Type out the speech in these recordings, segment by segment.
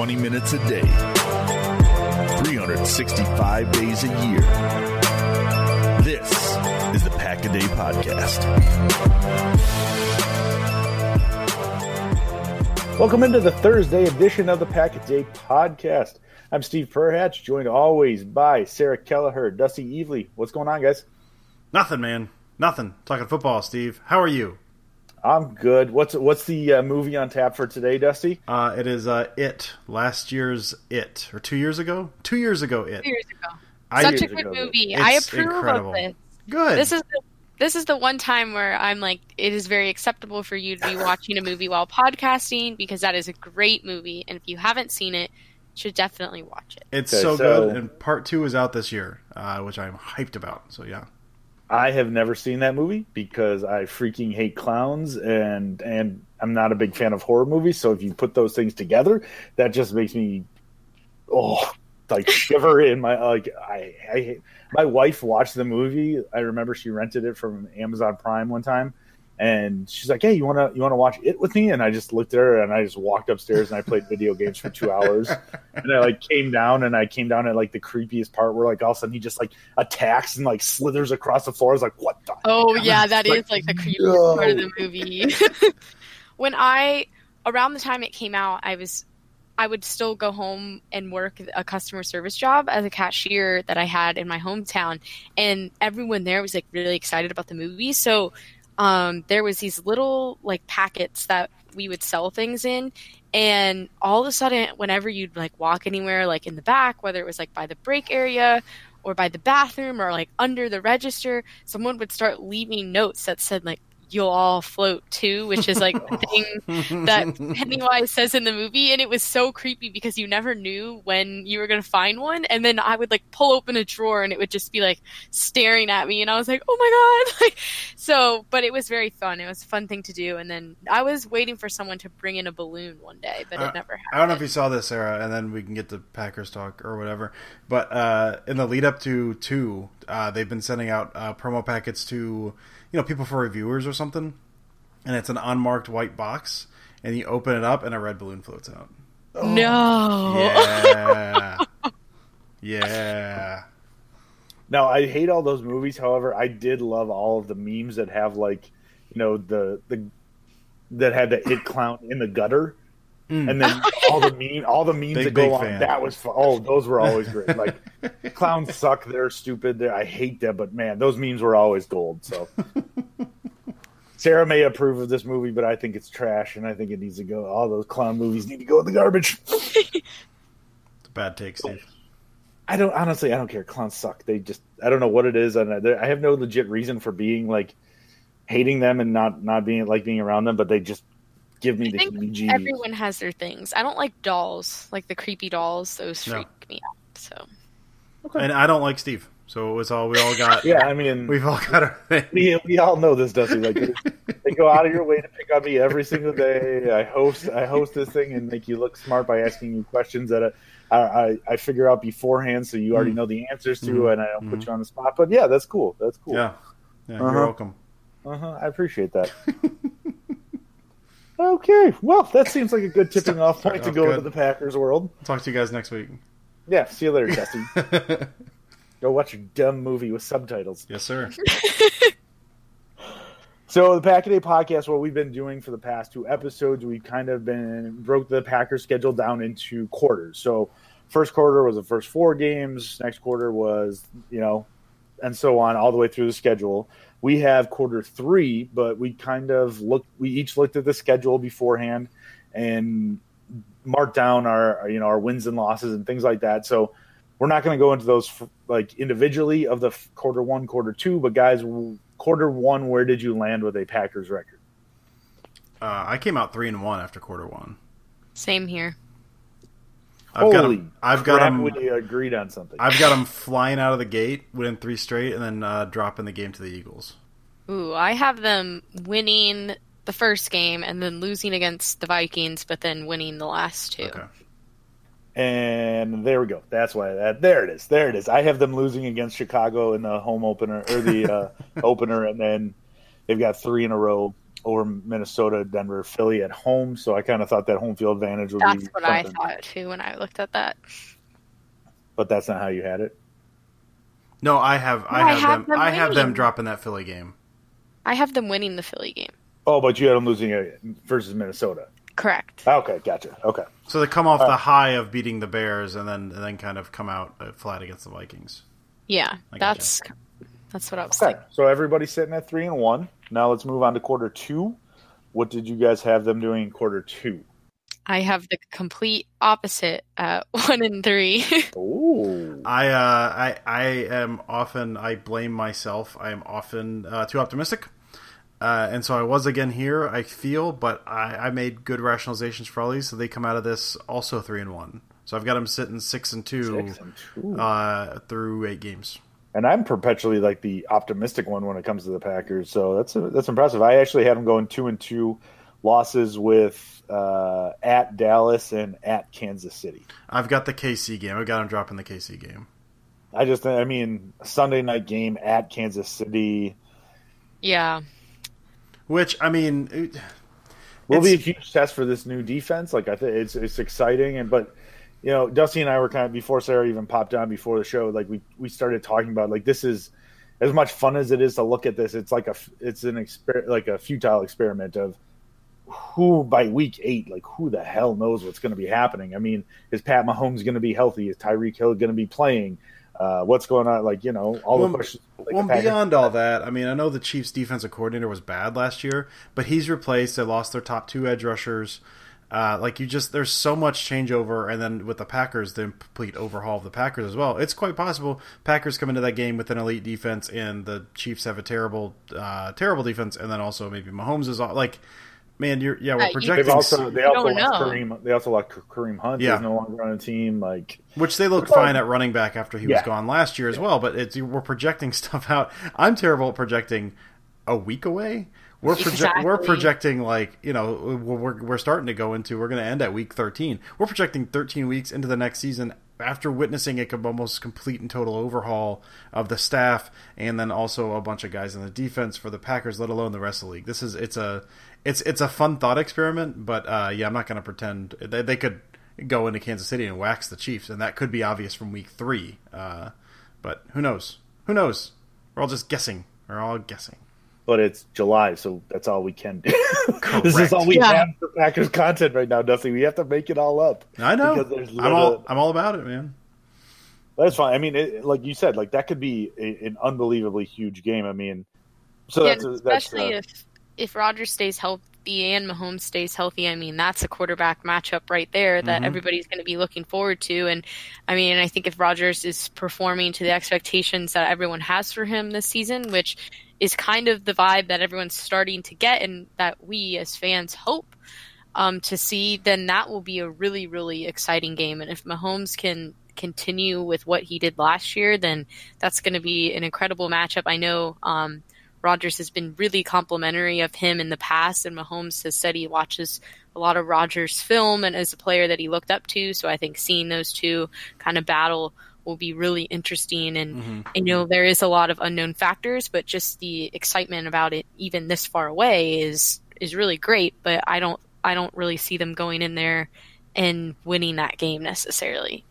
20 minutes a day, 365 days a year. This is the Pack a Day Podcast. Welcome into the Thursday edition of the Pack a Day Podcast. I'm Steve Perhatch, joined always by Sarah Kelleher, Dusty Evely. What's going on, guys? Nothing, man. Nothing. Talking football, Steve. How are you? I'm good. What's the movie on tap for today, Dusty? It is It. Last year's It. Or 2 years ago? 2 years ago, It. 2 years ago. Such a good movie. I approve incredible. of this. Good. This is the one time where I'm like, it is very acceptable for you to be watching a movie while podcasting, because that is a great movie. And if you haven't seen it, you should definitely watch it. It's so good. And part 2 is out this year, which I'm hyped about. So, yeah. I have never seen that movie because I freaking hate clowns and I'm not a big fan of horror movies. So if you put those things together, that just makes me shiver in my I hate. My wife watched the movie. I remember she rented it from Amazon Prime one time, and she's like, "Hey, you wanna watch it with me?" And I just looked at her and I just walked upstairs and I played video games for 2 hours. And I came down at the creepiest part where all of a sudden he just attacks and slithers across the floor. I was like, "What the?" Oh yeah, that is the creepiest part of the movie. Around the time it came out, I would still go home and work a customer service job as a cashier that I had in my hometown, and everyone there was really excited about the movie. So there was these little packets that we would sell things in, and all of a sudden, whenever you'd walk anywhere, in the back, whether it was by the break area or by the bathroom or under the register, someone would start leaving notes that said "You'll all float too," which is the thing that Pennywise says in the movie. And it was so creepy because you never knew when you were going to find one. And then I would pull open a drawer and it would just be staring at me. And I was like, oh my God. But it was very fun. It was a fun thing to do. And then I was waiting for someone to bring in a balloon one day, but it never happened. I don't know if you saw this, Sarah, and then we can get to Packers talk or whatever. But in the lead up to 2, they've been sending out promo packets to people for reviewers or something, and it's an unmarked white box, and you open it up, and a red balloon floats out. Oh. No. Yeah. Yeah. Now, I hate all those movies. However, I did love all of the memes that have that had the It clown in the gutter. And then all the memes that go on, that was fun. Oh, those were always great. Clowns suck, they're stupid. I hate them, but man, those memes were always gold. So Sarah may approve of this movie, but I think it's trash, and I think it needs to go. All those clown movies need to go in the garbage. It's a bad take, Steve. I don't care. Clowns suck. I don't know what it is, and I have no legit reason for being hating them and not being being around them, but they just give me the heebie-jeebies. Everyone has their things. I don't like dolls, the creepy dolls. Those freak me out. So, okay. And I don't like Steve. So we all got. Yeah, I mean, we've all got our thing. We all know this, Dusty. They go out of your way to pick on me every single day. I host this thing and make you look smart by asking you questions that I figure out beforehand, so you already know the answers to, and I don't put you on the spot. But yeah, that's cool. That's cool. Yeah, you're welcome. I appreciate that. Okay, well, that seems like a good tipping off point to go into the Packers world. Talk to you guys next week. Yeah, see you later, Dusty. Go watch your dumb movie with subtitles. Yes, sir. So the Pack a Day Podcast, what we've been doing for the past 2 episodes, we kind of broke the Packers schedule down into quarters. So first quarter was the first 4 games. Next quarter was, and so on, all the way through the schedule. We have quarter 3, but we each looked at the schedule beforehand and marked down our wins and losses and things like that. So we're not going to go into those individually of the quarter 1, quarter 2, but guys, quarter 1, where did you land with a Packers record? I came out 3-1 after quarter 1. Same here. I've got them. We agreed on something. I've got them flying out of the gate, winning 3 straight, and then dropping the game to the Eagles. Ooh, I have them winning the first game and then losing against the Vikings, but then winning the last 2. Okay. And there we go. That's why there it is. There it is. I have them losing against Chicago in the home opener or the opener, and then they've got 3 in a row or Minnesota, Denver, Philly at home. So I kind of thought that home field advantage would be That's what I something. thought too when I looked at that. But that's not how you had it. No, I have them winning. dropping that Philly game. I have them winning the Philly game. Oh, but you had them losing it versus Minnesota. Correct. Okay, gotcha. Okay. So they come off the high of beating the Bears and then kind of come out flat against the Vikings. Yeah, I that's what I was Okay. thinking. So everybody's sitting at 3-1. Now let's move on to quarter 2. What did you guys have them doing in quarter 2? I have the complete opposite at 1-3. Ooh. I blame myself. I am often too optimistic. And so I was again here, I feel, but I made good rationalizations for all these, so they come out of this also 3-1. So I've got them sitting 6-2 through 8 games. And I'm perpetually like the optimistic one when it comes to the Packers, so that's impressive. I actually had them going 2-2, losses with at Dallas and at Kansas City. I've got the KC game. I've got them dropping the KC game. I mean, Sunday night game at Kansas City. Yeah. Which, I mean, will be a huge test for this new defense. Like I think it's exciting, but you know, Dusty and I were kind of, before Sarah even popped on before the show, like we started talking about like this is as much fun as it is to look at this. It's like a futile experiment of who by week 8, like who the hell knows what's going to be happening. I mean, is Pat Mahomes going to be healthy? Is Tyreek Hill going to be playing? What's going on? Like, you know, all the questions. Like beyond all that, I mean, I know the Chiefs' defensive coordinator was bad last year, but he's replaced. They lost their top 2 edge rushers. There's so much changeover, and then with the Packers, the complete overhaul of the Packers as well. It's quite possible Packers come into that game with an elite defense, and the Chiefs have a terrible defense, and then also maybe Mahomes is like. Man, we're projecting. They also lost Kareem Hunt. Yeah. He's no longer on the team. Like, which they looked fine at running back after he was gone last year as well. But we're projecting stuff out. I'm terrible at projecting a week away. We're projecting like, you know, we're starting to go into. We're going to end at week 13. We're projecting 13 weeks into the next season after witnessing a almost complete and total overhaul of the staff, and then also a bunch of guys in the defense for the Packers, let alone the rest of the league. It's a fun thought experiment, but I'm not going to pretend they could go into Kansas City and wax the Chiefs, and that could be obvious from week 3. But who knows? Who knows? We're all just guessing. We're all guessing. But it's July, so that's all we can do. This is all we have for Packers content right now, Dusty. We have to make it all up. I know. I'm all about it, man. That's fine. I mean, like you said, like that could be an unbelievably huge game. I mean, so especially if Rodgers stays healthy and Mahomes stays healthy, I mean, that's a quarterback matchup right there that everybody's going to be looking forward to. And I mean, I think if Rodgers is performing to the expectations that everyone has for him this season, which is kind of the vibe that everyone's starting to get and that we as fans hope to see, then that will be a really, really exciting game. And if Mahomes can continue with what he did last year, then that's going to be an incredible matchup. I know Rodgers has been really complimentary of him in the past, and Mahomes has said he watches a lot of Rodgers' film and as a player that he looked up to. So I think seeing those two kind of battle will be really interesting. And I know there is a lot of unknown factors, but just the excitement about it, even this far away, is really great. But I don't really see them going in there and winning that game necessarily.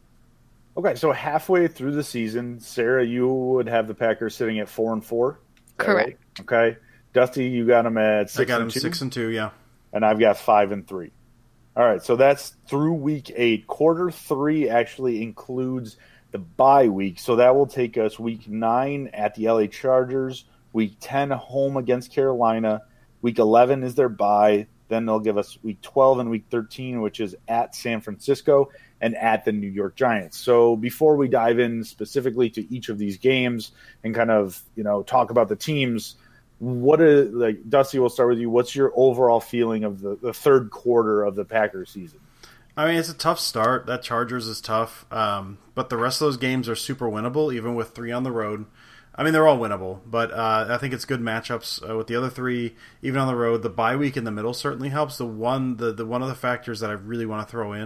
Okay, so halfway through the season, Sarah, you would have the Packers sitting at 4-4. Correct. Right? Okay. Dusty, you got them at 6-2. I got them 6-2, yeah. And I've got 5-3. All right, so that's through week 8. Quarter 3 actually includes the bye week, so that will take us week 9 at the LA Chargers, week 10 home against Carolina, week 11 is their bye, then they'll give us week 12 and week 13, which is at San Francisco and at the New York Giants. So before we dive in specifically to each of these games and kind of, you know, talk about the teams, Dusty, we'll start with you. What's your overall feeling of the third quarter of the Packers season? I mean, it's a tough start. That Chargers is tough, but the rest of those games are super winnable, even with 3 on the road. I mean, they're all winnable, but I think it's good matchups with the other 3, even on the road. The bye week in the middle certainly helps. The one of the factors that I really want to throw in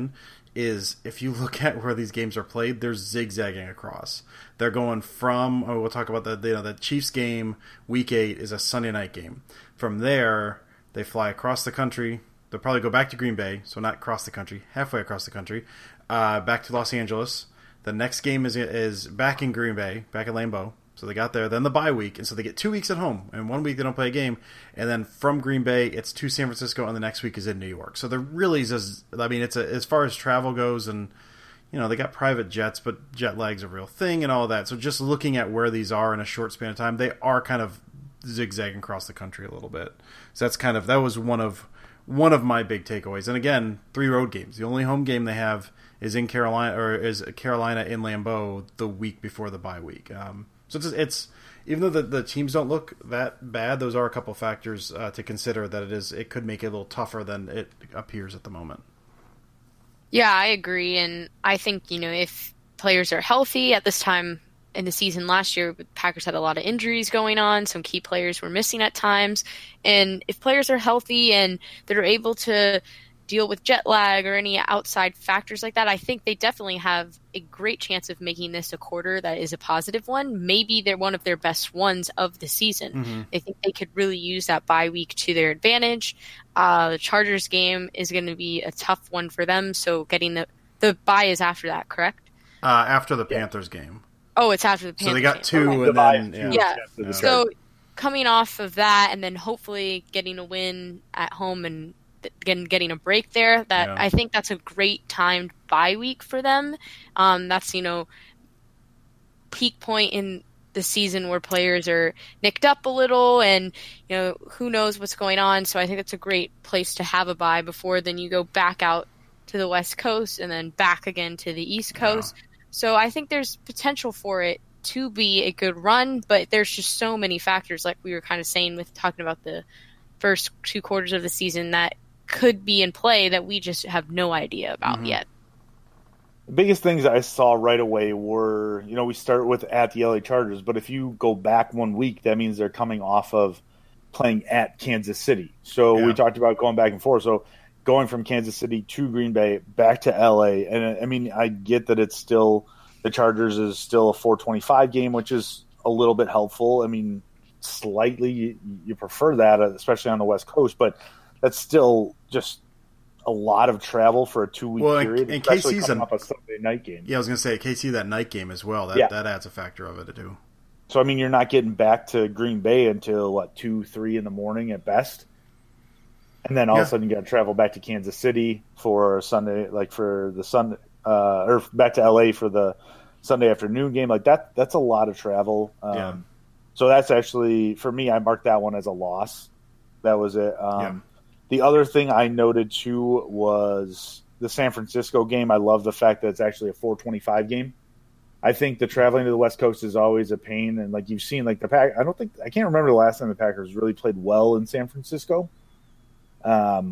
is if you look at where these games are played, they're zigzagging across. They're going from, we'll talk about the Chiefs game, week 8 is a Sunday night game. From there, they fly across the country. They'll probably go back to Green Bay, so not across the country, halfway across the country, back to Los Angeles. The next game is back in Green Bay, back at Lambeau. So they got there, then the bye week, and so they get 2 weeks at home, and 1 week they don't play a game, and then from Green Bay it's to San Francisco, and the next week is in New York. So they're really just, I mean, it's as far as travel goes, and they got private jets, but jet lag's a real thing and all that. So just looking at where these are in a short span of time, they are kind of zigzagging across the country a little bit. So that was one of my big takeaways. And again, 3 road games. The only home game they have is in Carolina, or is Carolina in Lambeau the week before the bye week. So it's even though the teams don't look that bad, those are a couple factors to consider that it could make it a little tougher than it appears at the moment. Yeah, I agree, and I think if players are healthy at this time in the season last year, the Packers had a lot of injuries going on. Some key players were missing at times, and if players are healthy and they're able to deal with jet lag or any outside factors like that, I think they definitely have a great chance of making this a quarter that is a positive one. Maybe they're one of their best ones of the season. Mm-hmm. I think they could really use that bye week to their advantage. The Chargers game is going to be a tough one for them, so getting the bye is after that, correct? After the Panthers game. Oh, it's after the Panthers So they got game. 2 and then... Yeah. So coming off of that and then hopefully getting a win at home and getting a break there, I think that's a great timed bye week for them. That's peak point in the season where players are nicked up a little and who knows what's going on. So I think it's a great place to have a bye before then you go back out to the West Coast and then back again to the East Coast. So I think there's potential for it to be a good run, but there's just so many factors, like we were kind of saying with talking about the first 2 quarters of the season, that could be in play that we just have no idea about yet. The biggest things I saw right away were, we start with at the LA Chargers, but if you go back 1 week, that means they're coming off of playing at Kansas City. So we talked about going back and forth. So going from Kansas City to Green Bay back to LA. And I mean, I get that it's still, the Chargers is still a 4:25 game, which is a little bit helpful. I mean, slightly you prefer that, especially on the West Coast, but that's still just a lot of travel for a 2-week period. And KC's up a Sunday night game. Yeah, I was going to say KC that night game as well. That adds a factor of it too. So I mean, you're not getting back to Green Bay until 2-3 in the morning at best, and then all of a sudden you got to travel back to Kansas City for Sunday, for the Sunday, or back to LA for the Sunday afternoon game. Like that's a lot of travel. So that's actually, for me, I marked that one as a loss. That was it. The other thing I noted, too, was the San Francisco game. I love the fact that it's actually a 4:25 game. I think the traveling to the West Coast is always a pain. And, you've seen, the Pack, I can't remember the last time the Packers really played well in San Francisco. I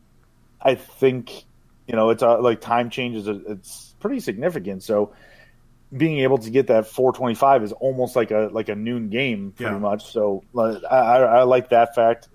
think, it's time changes. It's pretty significant. So being able to get that 4:25 is almost like a noon game, pretty much. So I like that fact.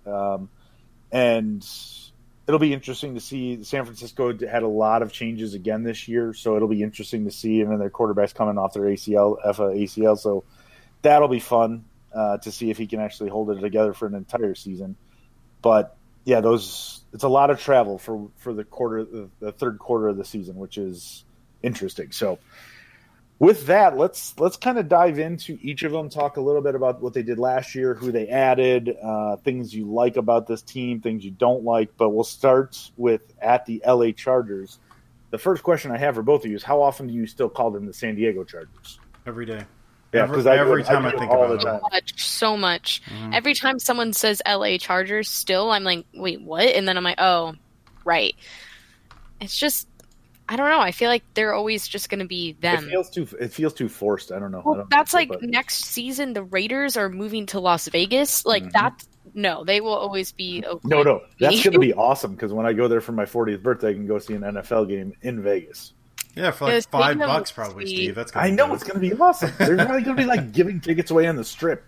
And it'll be interesting to see. San Francisco had a lot of changes again this year, so it'll be interesting to see. And then their quarterback's coming off their ACL, so that'll be fun to see if he can actually hold it together for an entire season. But yeah, it's a lot of travel for the third quarter of the season, which is interesting. So with that, let's kind of dive into each of them, talk a little bit about what they did last year, who they added, things you like about this team, things you don't like. But we'll start with at the LA Chargers. The first question I have for both of you is, how often do you still call them the San Diego Chargers? Every day. Yeah, because every time I think about it. So much. Mm-hmm. Every time someone says LA Chargers still, I'm like, wait, what? And then I'm like, oh, right. It's just, I don't know. I feel like they're always just going to be them. It feels too forced. I don't know. Well, that's next season the Raiders are moving to Las Vegas. No, they will always be Oakland. No, that's going to be awesome because when I go there for my 40th birthday, I can go see an NFL game in Vegas. Yeah, for $5 probably, Steve. That's I know it's going to be awesome. They're probably going to be giving tickets away on the Strip.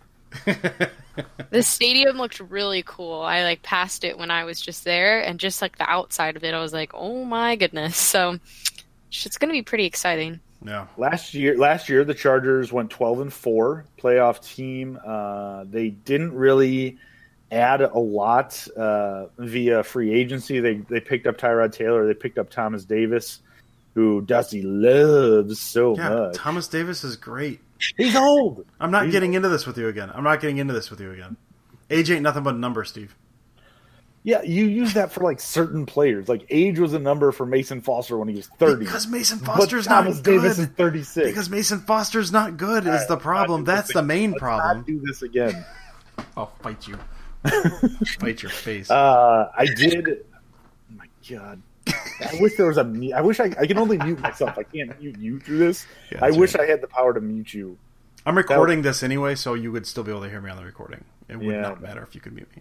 The stadium looked really cool. I passed it when I was just there, and just the outside of it, I was like, oh my goodness. So stretch. It's going to be pretty exciting. Yeah. Last year, the Chargers went 12-4, playoff team. They didn't really add a lot via free agency. They picked up Tyrod Taylor. They picked up Thomas Davis, who Dusty loves so much. Thomas Davis is great. He's old. I'm not getting into this with you again. Age ain't nothing but a number, Steve. Yeah, you use that for like certain players. Like age was a number for Mason Foster when he was 30. Because Mason Foster's not good. Thomas Davis is 36. Because Mason Foster's not good is the problem. That's the main problem. Let's not do this again. I'll fight you. Fight your face. I did. Oh my God. I wish there was a mute. I wish I can only mute myself. I can't mute you through this. Yeah, I wish right. I had the power to mute you. I'm recording this anyway, so you would still be able to hear me on the recording. It would Yeah. not matter if you could mute me.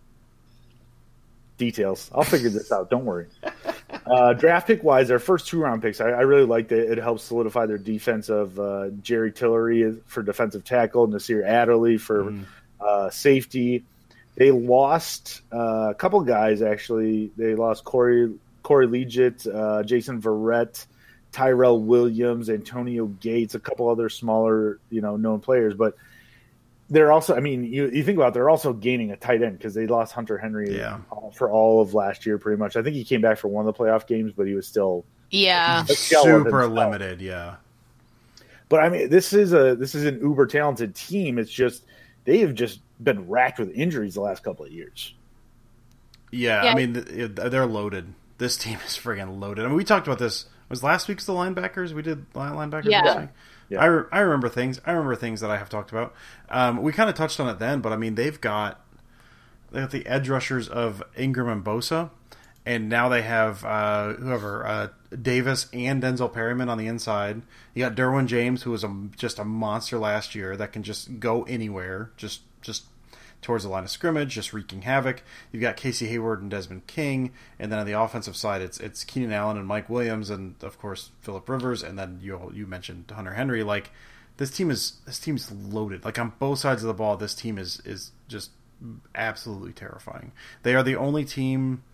Details. I'll figure this out. Don't worry. Draft pick wise, our first 2-round picks, I really liked it. It helps solidify their defense of Jerry Tillery for defensive tackle, Nasir Adderley for safety. They lost a couple guys, actually. They lost Corey Leggett, Jason Verrett, Tyrell Williams, Antonio Gates, a couple other smaller, known players. But they're also, I mean, you think about it, they're also gaining a tight end because they lost Hunter Henry for all of last year, pretty much. I think he came back for one of the playoff games, but he was still super limited. Yeah, but I mean, this is an uber talented team. It's just they have just been racked with injuries the last couple of years. Yeah. I mean, they're loaded. This team is friggin' loaded. I mean, we talked about this. Was last week's the linebackers? We did linebackers. Yeah. Yeah. I remember things. I remember things that I have talked about. We kind of touched on it then, but I mean, they've got the edge rushers of Ingram and Bosa, and now they have Davis and Denzel Perryman on the inside. You got Derwin James, who was just a monster last year that can just go anywhere, just towards the line of scrimmage, just wreaking havoc. You've got Casey Hayward and Desmond King, and then on the offensive side, it's Keenan Allen and Mike Williams, and of course Phillip Rivers, and then you mentioned Hunter Henry. Like this team's loaded. Like on both sides of the ball, this team is just absolutely terrifying. They are the only team.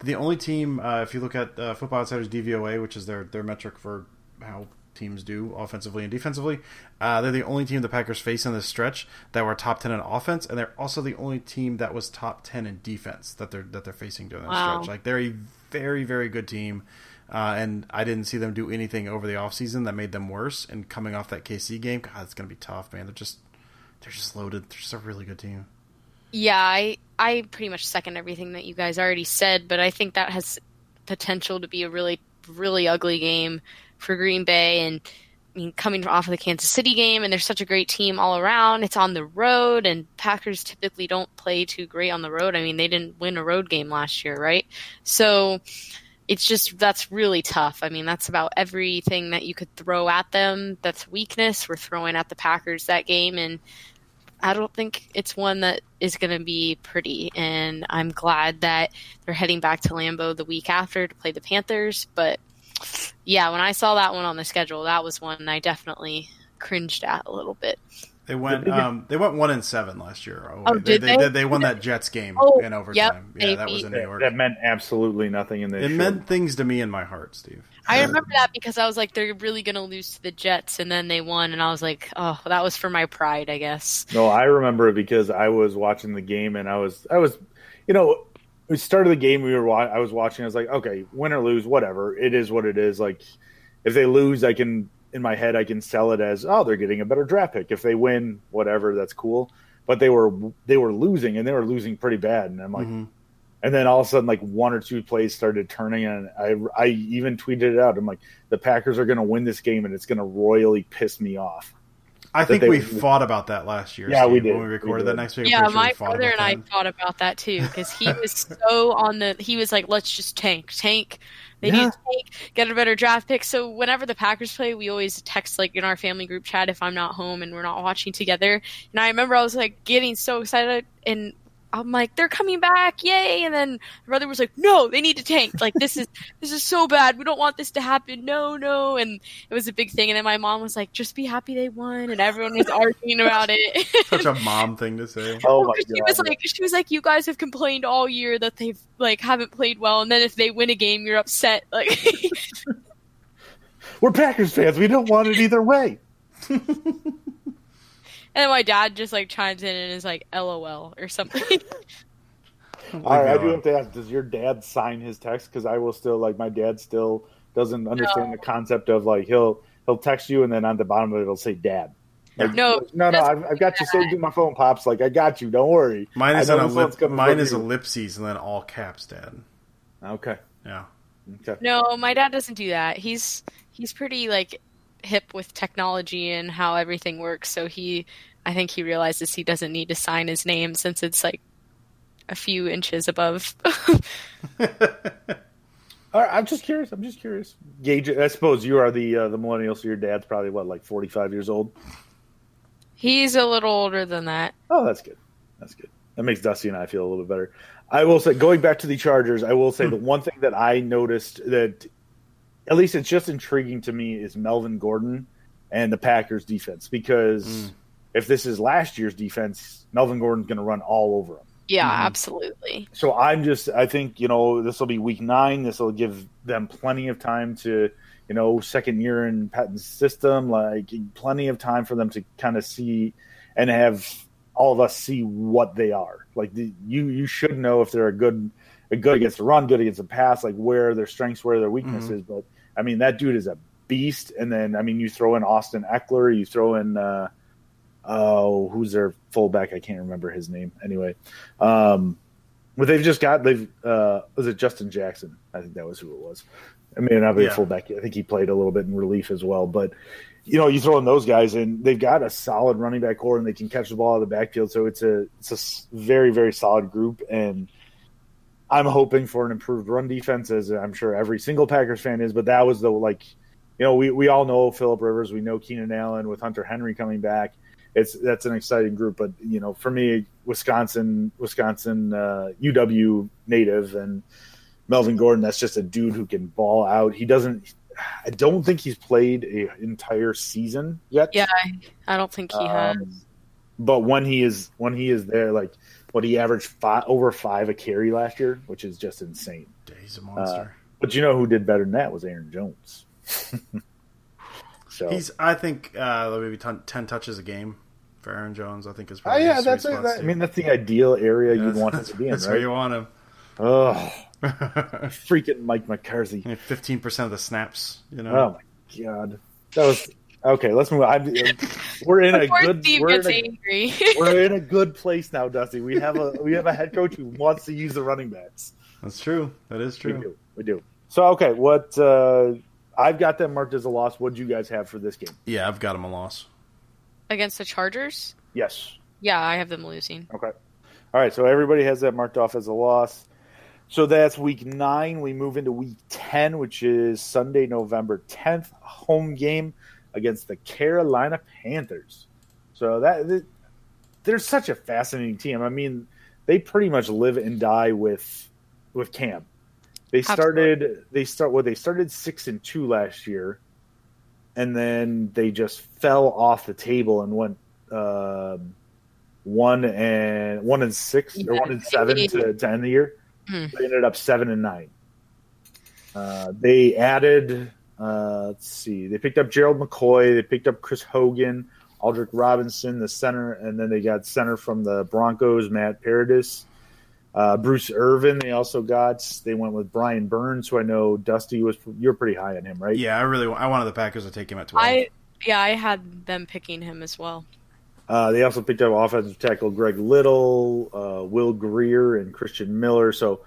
If you look at Football Outsiders DVOA, which is their metric for how teams do offensively and defensively, they're the only team the Packers face in this stretch that were top 10 in offense, and they're also the only team that was top 10 in defense that they're facing during that stretch. Like they're a very, very good team, and I didn't see them do anything over the offseason that made them worse. And coming off that KC game, God, it's going to be tough, man. They're just loaded. They're just a really good team. Yeah, I pretty much second everything that you guys already said, but I think that has potential to be a really, really ugly game for Green Bay. And I mean, coming off of the Kansas City game, and they're such a great team all around. It's on the road, and Packers typically don't play too great on the road. I mean, they didn't win a road game last year, right? So that's really tough. I mean, that's about everything that you could throw at them. That's weakness. We're throwing at the Packers that game, and I don't think it's one that is going to be pretty. And I'm glad that they're heading back to Lambeau the week after to play the Panthers. But yeah, when I saw that one on the schedule, that was one I definitely cringed at a little bit. They went 1-7 last year. Did they? They won that Jets game in overtime. Yep, that was in New York. That meant absolutely nothing in this. It meant things to me in my heart, Steve. I remember that because I was like, they're really going to lose to the Jets, and then they won, and I was like, oh, that was for my pride, I guess. No, I remember it because I was watching the game, and I was, we started the game. I was watching. I was like, okay, win or lose, whatever. It is what it is. Like, if they lose, in my head, I can sell it as, oh, they're getting a better draft pick. If they win, whatever, that's cool. But they were losing, and they were losing pretty bad. And I'm like, and then all of a sudden, like one or two plays started turning, and I even tweeted it out. I'm like, the Packers are going to win this game, and it's going to royally piss me off. I think we fought about that last year. Yeah, Steve, we did. When we recorded that next week. Yeah, my brother and I thought about that too because he was he was like, let's just tank. They need to tank, get a better draft pick. So whenever the Packers play, we always text like in our family group chat if I'm not home and we're not watching together. And I remember I was like getting so excited and I'm like, they're coming back, yay! And then my brother was like, no, they need to tank. Like this is so bad. We don't want this to happen. No. And it was a big thing. And then my mom was like, just be happy they won. And everyone was arguing about it. Such a mom thing to say. Oh my God. She was like, you guys have complained all year that they've like haven't played well, and then if they win a game, you're upset. Like, We're Packers fans. We don't want it either way. And then my dad just like chimes in and is like, "LOL" or something. All right, I do have to ask: does your dad sign his text? Because I will still my dad still doesn't understand the concept of he'll text you and then on the bottom of it it'll say "Dad." No, I've got you saved in my phone, Pops. I got you. Don't worry. Mine is ellipses and then all caps, Dad. Okay. Yeah. Okay. No, my dad doesn't do that. He's pretty hip with technology and how everything works. So I think he realizes he doesn't need to sign his name since it's a few inches above. All right, I'm just curious. Gage, I suppose you are the millennial, so your dad's probably 45 years old. He's a little older than that. Oh, that's good. That makes Dusty and I feel a little bit better. I will say, going back to the Chargers, the one thing that I noticed that, at least it's just intriguing to me, is Melvin Gordon and the Packers defense. Because if this is last year's defense, Melvin Gordon's going to run all over them. Yeah, absolutely. So I think, this will be week 9. This will give them plenty of time to, second year in Patton's system, plenty of time for them to kind of see and have all of us see what they are. You should know if they're good against the run, good against the pass, where their strengths, where their weaknesses. But I mean, that dude is a beast. And then, you throw in Austin Eckler, you throw in, who's their fullback? I can't remember his name. Anyway, but was it Justin Jackson? I think that was who it was. I mean, not be a fullback. I think he played a little bit in relief as well. But, you throw in those guys, and they've got a solid running back core, and they can catch the ball out of the backfield. So it's a very, very solid group. And I'm hoping for an improved run defense, as I'm sure every single Packers fan is. But that was we all know Phillip Rivers. We know Keenan Allen with Hunter Henry coming back. That's an exciting group. But, for me, Wisconsin, UW native, and Melvin Gordon, that's just a dude who can ball out. I don't think he's played an entire season yet. Yeah, I don't think he has. But when he is there, he averaged over 5 a carry last year, which is just insane. He's a monster. But who did better than that was Aaron Jones. So I think maybe 10 touches a game for Aaron Jones. I think is probably that's the ideal area you'd want him to be in. That's right? where you want him. Oh, freaking Mike McCarthy! 15% of the snaps. Oh my god, that was okay. Let's move on. We're in a good. We're in a good place now, Dusty. We have a head coach who wants to use the running backs. That's true. That is true. We do. So okay, what I've got them marked as a loss. What do you guys have for this game? Yeah, I've got them a loss against the Chargers. Yes. Yeah, I have them losing. Okay. All right. So everybody has that marked off as a loss. So that's week 9. We move into week 10, which is Sunday, November 10th, home game against the Carolina Panthers. So they're such a fascinating team. I mean, they pretty much live and die with Cam. They started 6-2 last year, and then they just fell off the table and went 1-6 or 1-7 to end the year. They ended up 7-9. They added, let's see, they picked up Gerald McCoy, they picked up Chris Hogan, Aldrick Robinson, the center, and then they got center from the Broncos, Matt Paradis, Bruce Irvin. They also they went with Brian Burns, who I know Dusty you're pretty high on him, right? Yeah, I wanted the Packers to take him at 12. I had them picking him as well. They also picked up offensive tackle Greg Little, Will Greer, and Christian Miller. So,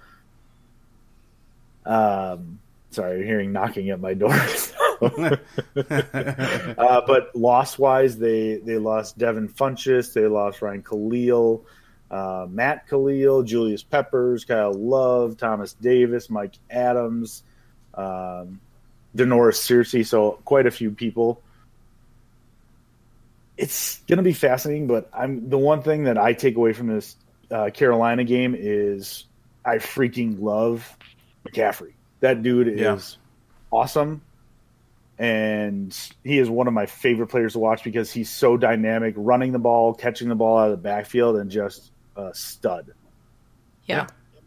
sorry, you're hearing knocking at my door. But loss-wise, they lost Devin Funchess, they lost Ryan Khalil, Matt Khalil, Julius Peppers, Kyle Love, Thomas Davis, Mike Adams, Denoris Searcy. So quite a few people. It's going to be fascinating, but the one thing that I take away from this Carolina game is I freaking love McCaffrey. That dude is awesome, and he is one of my favorite players to watch because he's so dynamic, running the ball, catching the ball out of the backfield, and just a stud. Yeah.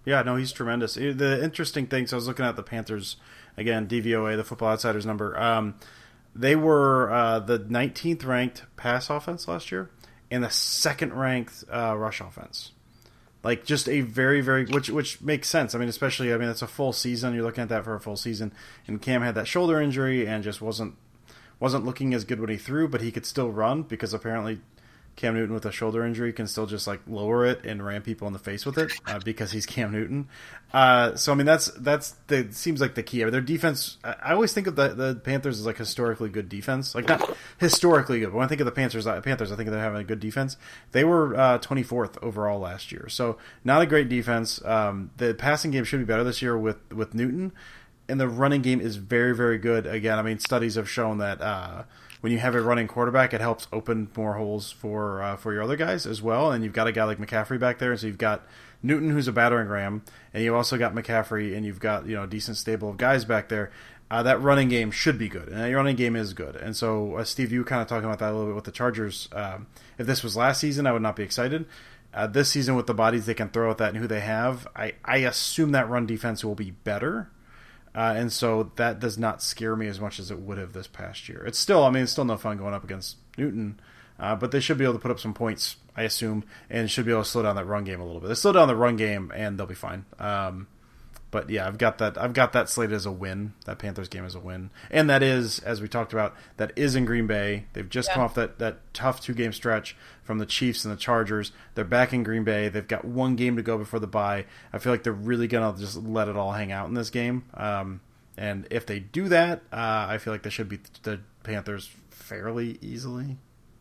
Yeah, no, he's tremendous. The interesting thing, so I was looking at the Panthers, again, DVOA, the Football Outsiders number. They were the 19th ranked pass offense last year and the 2nd ranked rush offense. Like, just a very, very, which makes sense. I mean, especially, it's a full season. You're looking at that for a full season. And Cam had that shoulder injury and just wasn't looking as good when he threw, but he could still run because apparently Cam Newton with a shoulder injury can still just like lower it and ram people in the face with it because he's Cam Newton. So that's seems like the key. Their defense, I always think of the Panthers as like historically good defense, like not historically good, but when I think of the Panthers, I think they're having a good defense. They were 24th overall last year, so not a great defense. The passing game should be better this year with Newton, and the running game is very, very good. Again, studies have shown that when you have a running quarterback, it helps open more holes for your other guys as well. And you've got a guy like McCaffrey back there, and so you've got Newton, who's a battering ram, and you've also got McCaffrey, and you've got a decent stable of guys back there. That running game should be good, and that running game is good. And so, Steve, you were kind of talking about that a little bit with the Chargers. If this was last season, I would not be excited. This season, with the bodies they can throw at that and who they have, I assume that run defense will be better. And so that does not scare me as much as it would have this past year. It's still no fun going up against Newton, but they should be able to put up some points, I assume, and should be able to slow down that run game a little bit. They slow down the run game, and they'll be fine. But yeah, I've got that slated as a win. That Panthers game as a win, and that is, as we talked about, that is in Green Bay. They've just come off that tough 2-game stretch from the Chiefs and the Chargers. They're back in Green Bay. They've got 1 game to go before the bye. I feel like they're really gonna just let it all hang out in this game. And if they do that, I feel like they should beat the Panthers fairly easily.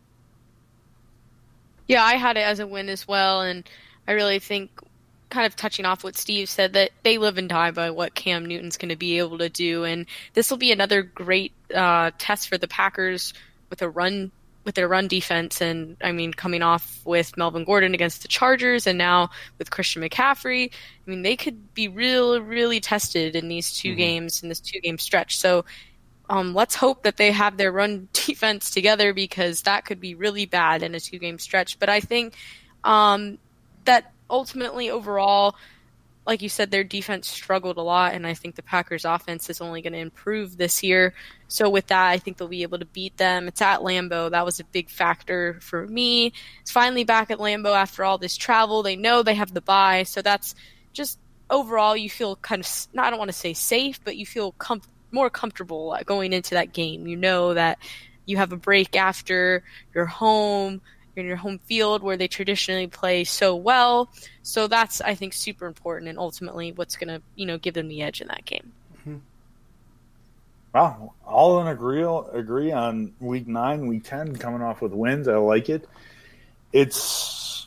Yeah, I had it as a win as well, and I really think, kind of touching off what Steve said, that they live and die by what Cam Newton's going to be able to do, and this will be another great test for the Packers with their run defense. And coming off with Melvin Gordon against the Chargers, and now with Christian McCaffrey, they could be really, really tested in these 2 games, in this 2-game stretch. So let's hope that they have their run defense together, because that could be really bad in a 2-game stretch. But I think that ultimately, overall, like you said, their defense struggled a lot, and I think the Packers' offense is only going to improve this year. So with that, I think they'll be able to beat them. It's at Lambeau. That was a big factor for me. It's finally back at Lambeau after all this travel. They know they have the bye, so that's just overall you feel kind of, I don't want to say safe, but you feel more comfortable going into that game. You know that you have a break after you're home. You're in your home field where they traditionally play so well. So that's, I think, super important, and ultimately what's going to, give them the edge in that game. Mm-hmm. Wow. All in agree on week 9, week 10, coming off with wins. I like it. It's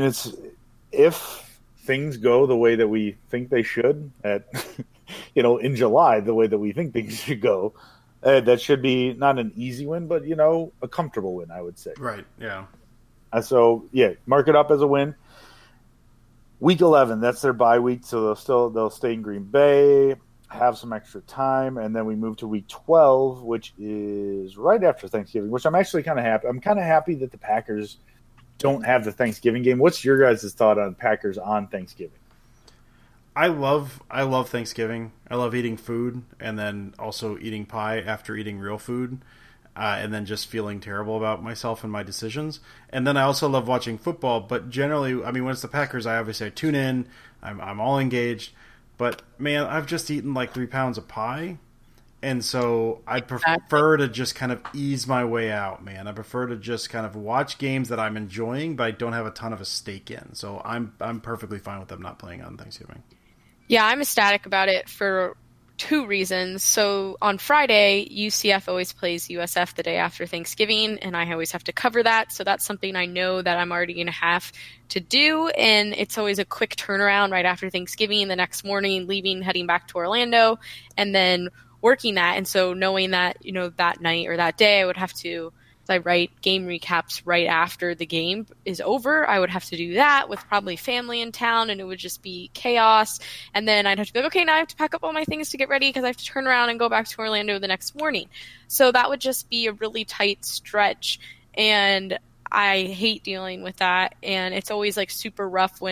if things go the way that we think they should in July, the way that we think things should go, that should be not an easy win, but, a comfortable win, I would say. Right. Yeah. So mark it up as a win. Week 11, that's their bye week, so they'll stay in Green Bay, have some extra time, and then we move to week 12, which is right after Thanksgiving, which I'm actually kind of happy. I'm kind of happy that the Packers don't have the Thanksgiving game. What's your guys' thought on Packers on Thanksgiving? I love Thanksgiving. I love eating food, and then also eating pie after eating real food. And then just feeling terrible about myself and my decisions. And then I also love watching football, but generally, when it's the Packers, I obviously tune in. I'm all engaged. But, man, I've just eaten like 3 pounds of pie. And so I prefer to just kind of ease my way out, man. I prefer to just kind of watch games that I'm enjoying, but I don't have a ton of a stake in. So I'm perfectly fine with them not playing on Thanksgiving. Yeah, I'm ecstatic about it for 2 reasons. So on Friday, UCF always plays USF the day after Thanksgiving, and I always have to cover that. So that's something I know that I'm already going to have to do, and it's always a quick turnaround right after Thanksgiving, the next morning, heading back to Orlando, and then working that. And so knowing that, that night or that day, I would have to, I write game recaps right after the game is over. I would have to do that with probably family in town, and it would just be chaos. And then I'd have to be like, okay, now I have to pack up all my things to get ready because I have to turn around and go back to Orlando the next morning. So that would just be a really tight stretch, and I hate dealing with that. And it's always like super rough when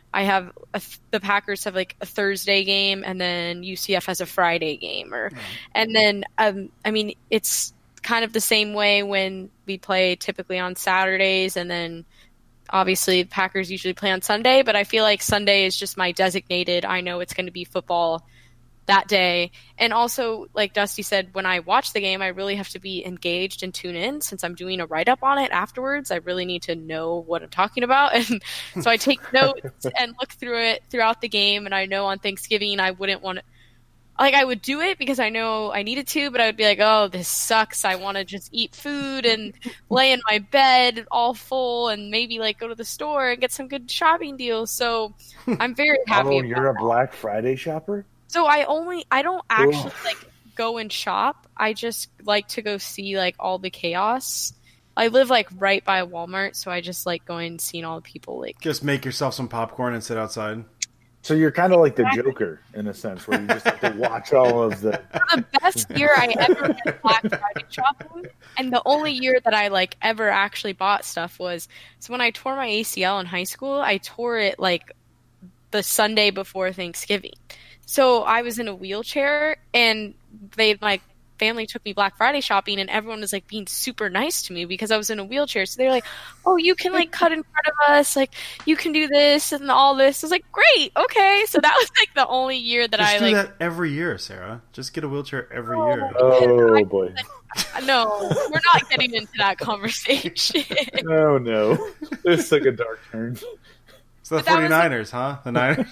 I have the Packers have like a Thursday game, and then UCF has a Friday game, and then I mean, it's kind of the same way when we play typically on Saturdays, and then obviously the Packers usually play on Sunday, but I feel like Sunday is just my designated, I know it's going to be football that day. And also, like Dusty said, when I watch the game, I really have to be engaged and tune in. Since I'm doing a write-up on it afterwards, I really need to know what I'm talking about. And so I take notes and look through it throughout the game. And I know on Thanksgiving I wouldn't want to, like, I would do it because I know I needed to, but I would be like, oh, this sucks. I want to just eat food and lay in my bed all full and maybe like go to the store and get some good shopping deals. So I'm very happy. Oh, you're a Black Friday shopper? So I don't actually like go and shop. I just like to go see like all the chaos. I live like right by a Walmart, so I just like going and seeing all the people like Just make yourself some popcorn and sit outside. So you're kind of like the Joker in a sense, where you just have to watch all of the. The best year I ever went Black Friday shopping, and the only year that I like ever actually bought stuff was when I tore my ACL in high school. I tore it like the Sunday before Thanksgiving. So I was in a wheelchair, and my family took me Black Friday shopping, and everyone was like being super nice to me because I was in a wheelchair. So they're like, "Oh, you can like cut in front of us, like you can do this and all this." I was like, "Great, okay." So that was like the only year that Just do that every year, Sarah. Just get a wheelchair every year. Oh boy! No, we're not getting into that conversation. Oh no, this took a dark turn. It's the 49ers, huh? The Niners.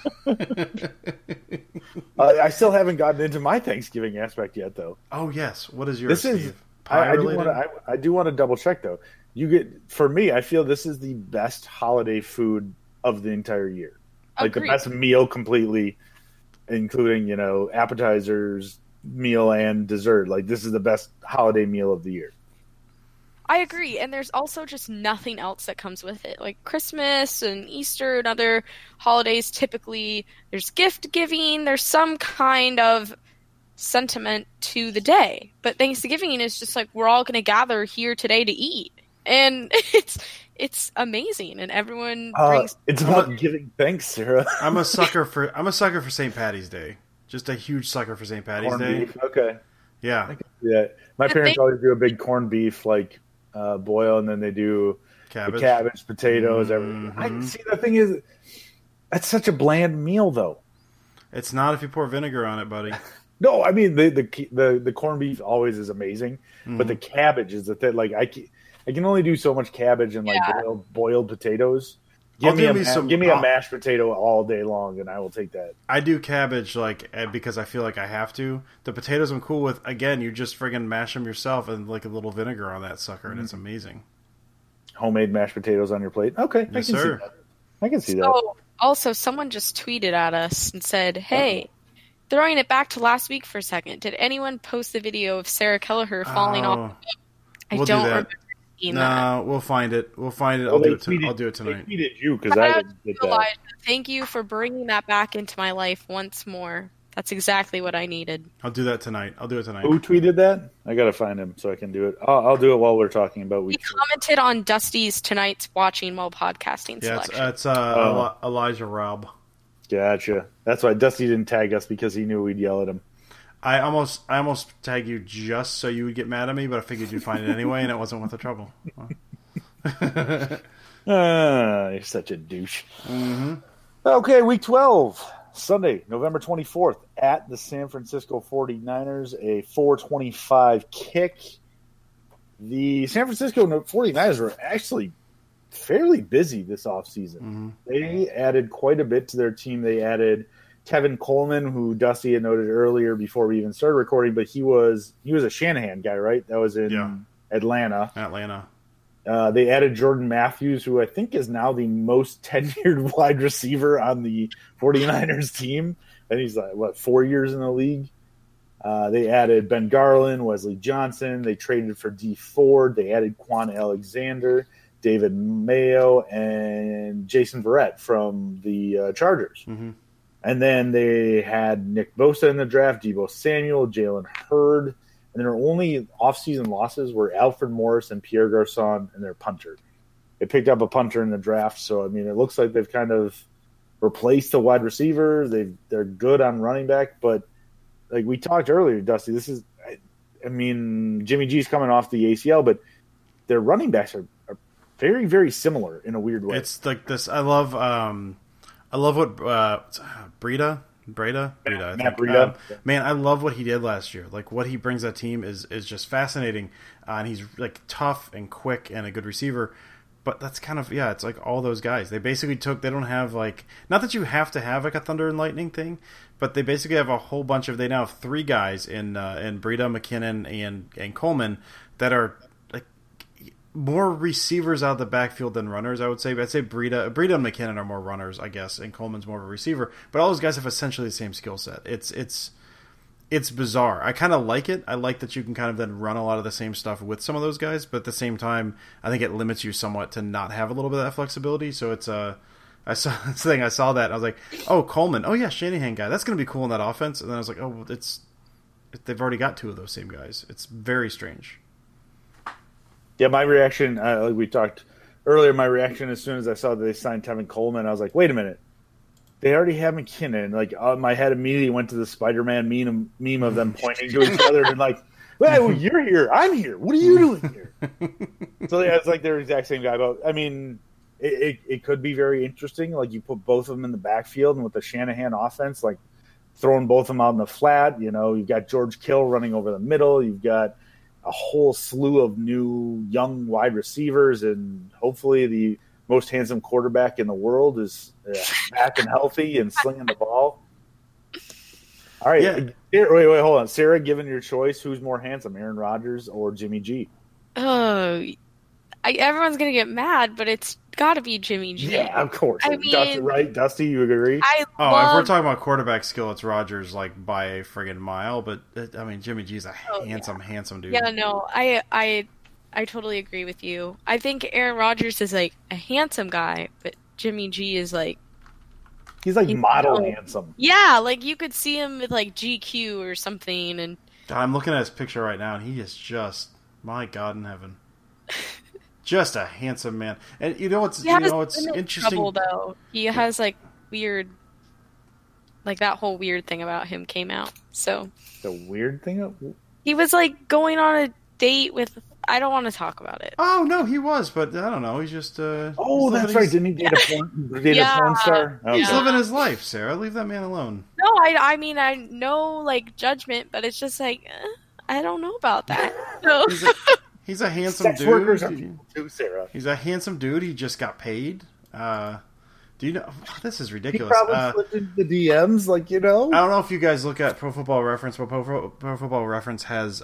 I still haven't gotten into my Thanksgiving aspect yet, though. Oh yes, what is your? This is. I do want to double check though. For me, I feel this is the best holiday food of the entire year. Like the best meal completely, including appetizers, meal, and dessert. Like this is the best holiday meal of the year. I agree, and there's also just nothing else that comes with it. Like Christmas and Easter and other holidays, typically there's gift giving, there's some kind of sentiment to the day. But Thanksgiving is just like we're all going to gather here today to eat, and it's amazing, and everyone brings. It's about giving thanks, Sarah. I'm a sucker for St. Patty's Day. Just a huge sucker for St. Patty's corned Day. Beef. Okay. Yeah. My parents always do a big corned beef boil, and then they do the cabbage, potatoes, everything. I see. The thing is, that's such a bland meal, though. It's not if you pour vinegar on it, buddy. No, I mean the corned beef always is amazing, but the cabbage is the thing. Like I can only do so much cabbage and boiled potatoes. Give me a mashed potato all day long, and I will take that. I do cabbage because I feel like I have to. The potatoes I'm cool with. Again, you just friggin' mash them yourself and like a little vinegar on that sucker, and it's amazing. Homemade mashed potatoes on your plate. Okay, yes, sir. I can see that. Also, someone just tweeted at us and said, "Hey, throwing it back to last week for a second. Did anyone post the video of Sarah Kelleher falling off? I don't remember." No, we'll find it. I'll do it tonight. They tweeted you because I didn't get that. Thank you for bringing that back into my life once more. That's exactly what I needed. I'll do that tonight. Who tweeted that? I gotta find him so I can do it. I'll do it while we're talking about week. He commented on Dusty's tonight's watching while podcasting selection. It's Elijah Robb. Gotcha. That's why Dusty didn't tag us because he knew we'd yell at him. I almost tagged you just so you would get mad at me, but I figured you'd find it anyway, and it wasn't worth the trouble. You're such a douche. Mm-hmm. Okay, week 12, Sunday, November 24th, at the San Francisco 49ers, a 4:25 kick. The San Francisco 49ers were actually fairly busy this offseason. Mm-hmm. They added quite a bit to their team. They added Tevin Coleman, who Dusty had noted earlier before we even started recording, but he was a Shanahan guy, right? That was in Atlanta. They added Jordan Matthews, who I think is now the most tenured wide receiver on the 49ers team. And he's 4 years in the league? They added Ben Garland, Wesley Johnson. They traded for Dee Ford. They added Quan Alexander, David Mayo, and Jason Verrett from the Chargers. Mm-hmm. And then they had Nick Bosa in the draft, Deebo Samuel, Jalen Hurd. And their only offseason losses were Alfred Morris and Pierre Garçon and their punter. They picked up a punter in the draft. So, I mean, it looks like they've kind of replace the wide receiver. They're good on running back, but like we talked earlier, Dusty, this is, I mean, Jimmy G's coming off the ACL, but their running backs are very, very similar in a weird way. It's like this. I love what Breida. Matt Breida. Man, I love what he did last year. Like what he brings that team is just fascinating, and he's like tough and quick and a good receiver. But that's kind of it's like all those guys. They basically they don't have like, not that you have to have like a thunder and lightning thing, but they basically have a whole bunch of. They now have 3 guys in Breida, McKinnon, and Coleman that are like more receivers out of the backfield than runners. I would say. I'd say Breida and McKinnon are more runners, I guess, and Coleman's more of a receiver. But all those guys have essentially the same skill set. It's bizarre. I kind of like it. I like that you can kind of then run a lot of the same stuff with some of those guys, but at the same time, I think it limits you somewhat to not have a little bit of that flexibility. So it's I saw that and I was like, oh, Coleman. Oh yeah, Shanahan guy. That's going to be cool in that offense. And then I was like, oh, well, they've already got 2 of those same guys. It's very strange. Yeah, my reaction, like we talked earlier, my reaction as soon as I saw that they signed Tevin Coleman, I was like, wait a minute. They already have McKinnon. Like my head immediately went to the Spider-Man meme of them pointing to each other and like, well, you're here. I'm here. What are you doing here? So yeah, it's like they're the exact same guy. But I mean, it could be very interesting. Like you put both of them in the backfield, and with the Shanahan offense, like throwing both of them out in the flat. You know, you've got George Kittle running over the middle. You've got a whole slew of new young wide receivers, and hopefully the most handsome quarterback in the world is back and healthy and slinging the ball. All right. Yeah. Wait, hold on. Sarah, given your choice, who's more handsome, Aaron Rodgers or Jimmy G? Oh, everyone's going to get mad, but it's got to be Jimmy G. Yeah, of course. I mean, Dusty, right? Dusty, you agree? If we're talking about quarterback skill, it's Rodgers like by a friggin' mile. But I mean, Jimmy G's a handsome dude. Yeah, no, I totally agree with you. I think Aaron Rodgers is like a handsome guy, but Jimmy G is like, he's like model handsome. Yeah, like you could see him with like GQ or something. And I'm looking at his picture right now, and he is just, my God in heaven, just a handsome man. And it's interesting. Trouble, though. He has like weird, like that whole weird thing about him came out. So the weird thing. He was like going on a date with. I don't want to talk about it. Oh no, he was, but I don't know. He's just. That's right. Didn't he date a porn star? Okay. He's living his life, Sarah. Leave that man alone. No, I mean I know like judgment, but it's just like I don't know about that. So. He's a handsome Sex dude. Workers are people too, Sarah. He's a handsome dude. He just got paid. Do you know? This is ridiculous. He probably slipped into the DMs, like I don't know if you guys look at Pro Football Reference, but Pro Football Reference has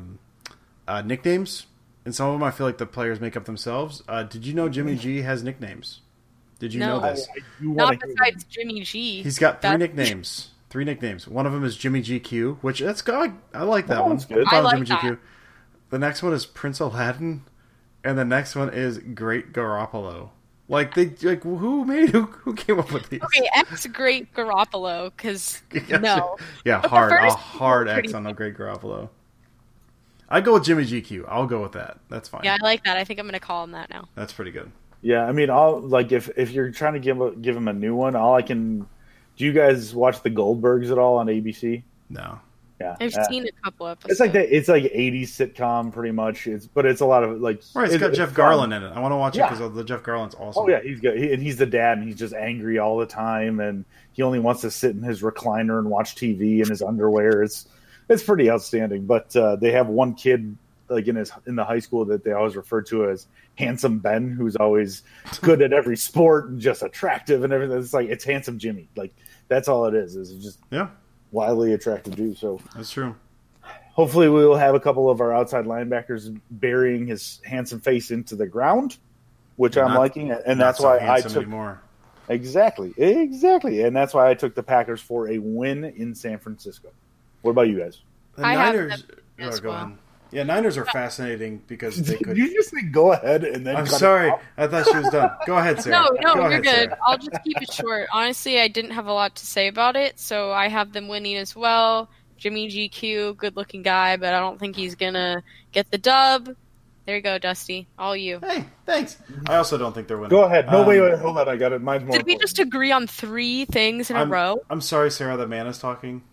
nicknames. And some of them I feel like the players make up themselves. Did you know Jimmy G has nicknames? Did you know this? Not besides Jimmy G. He's got 3 nicknames. 3 nicknames. One of them is Jimmy GQ, which that's good. I like that one. Good. I like Jimmy that. GQ. The next one is Prince Aladdin, and the next one is Great Garoppolo. Like who came up with these? Okay, X Great Garoppolo, because no. Yeah, a hard X on the Great Garoppolo. I'd go with Jimmy GQ. I'll go with that. That's fine. Yeah, I like that. I think I'm going to call him that now. That's pretty good. Yeah, I mean, if you're trying to give him a new one, do you guys watch the Goldbergs at all on ABC? No. Yeah, I've seen a couple episodes. It's like it's like 80s sitcom pretty much. But it's a lot of like. Right, it's got Jeff Garlin in it. I want to watch it because the Jeff Garlin's awesome. Oh yeah, he's good. He's the dad, and he's just angry all the time, and he only wants to sit in his recliner and watch TV in his underwear. It's pretty outstanding. But they have one kid like in the high school that they always refer to as Handsome Ben, who's always good at every sport and just attractive and everything. It's like it's Handsome Jimmy. Like that's all it is. It's just wildly attractive dude. So that's true. Hopefully we will have a couple of our outside linebackers burying his handsome face into the ground, which I'm liking, and that's why I took anymore. Exactly, and that's why I took the Packers for a win in San Francisco. What about you guys? The Niners. Go ahead. Yeah, Niners are fascinating because they could. Did you just say go ahead and then? I'm sorry, I thought she was done. Go ahead, Sarah. No, you're good. Sarah. I'll just keep it short. Honestly, I didn't have a lot to say about it, so I have them winning as well. Jimmy GQ, good-looking guy, but I don't think he's gonna get the dub. There you go, Dusty. All you. Hey, thanks. I also don't think they're winning. Go ahead. No, wait, hold on. I got it. Mine's more Did we just agree on 3 things in a row? I'm sorry, Sarah. The man is talking.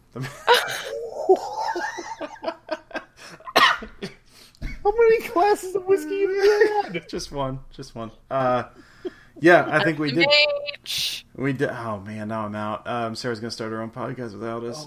How many glasses of whiskey have you had? Just one. Yeah, I think we did. H. We did. Oh man, now I'm out. Sarah's gonna start her own podcast without us.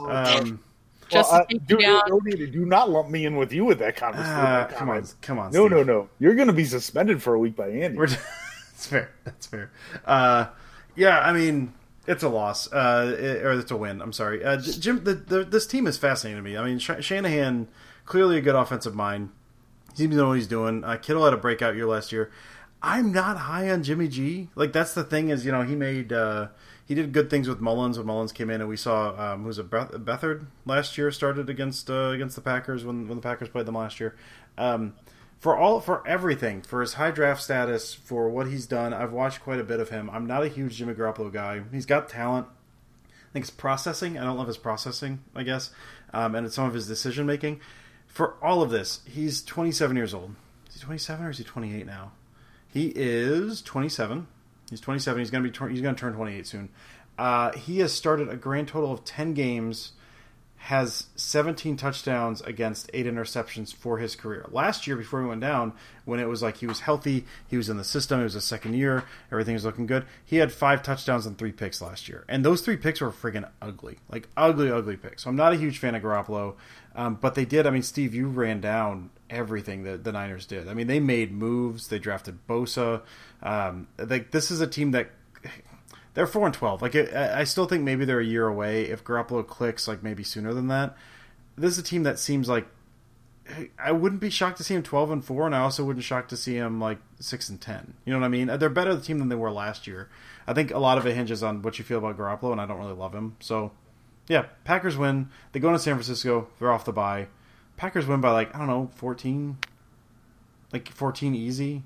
Do not lump me in with you with that conversation. Come on. No. You're going to be suspended for a week by Andy. That's fair. Yeah, I mean, it's a loss, or it's a win. I'm sorry, Jim. This team is fascinating to me. I mean, Shanahan, clearly a good offensive mind. Seems to know what he's doing. Kittle had a breakout year last year. I'm not high on Jimmy G. Like, that's the thing is, he did good things with Mullins when Mullins came in, and we saw who was it, Beathard last year started against the Packers when the Packers played them last year. For everything, for his high draft status, for what he's done, I've watched quite a bit of him. I'm not a huge Jimmy Garoppolo guy. He's got talent. I think it's processing. I don't love his processing, I guess, and it's some of his decision making. For all of this, he's 27 years old. Is he 27 or is he 28 now? He is 27. He's 27. He's going to turn 28 soon. He has started a grand total of 10 games, has 17 touchdowns against 8 interceptions for his career. Last year, before he went down, when it was like he was healthy, he was in the system, it was his second year, everything was looking good, he had 5 touchdowns and 3 picks last year. And those 3 picks were friggin' ugly. Like, ugly picks. So I'm not a huge fan of Garoppolo. But they did. I mean, Steve, you ran down everything that the Niners did. I mean, they made moves. They drafted Bosa. This is a team that they're 4-12. Like, I still think maybe they're a year away. If Garoppolo clicks, like maybe sooner than that. This is a team that seems like I wouldn't be shocked to see him 12-4, and I also wouldn't be shocked to see him like 6-10. You know what I mean? They're better team than they were last year. I think a lot of it hinges on what you feel about Garoppolo, and I don't really love him. So, yeah, Packers win. They go into San Francisco. They're off the bye. Packers win by 14. Like 14 easy.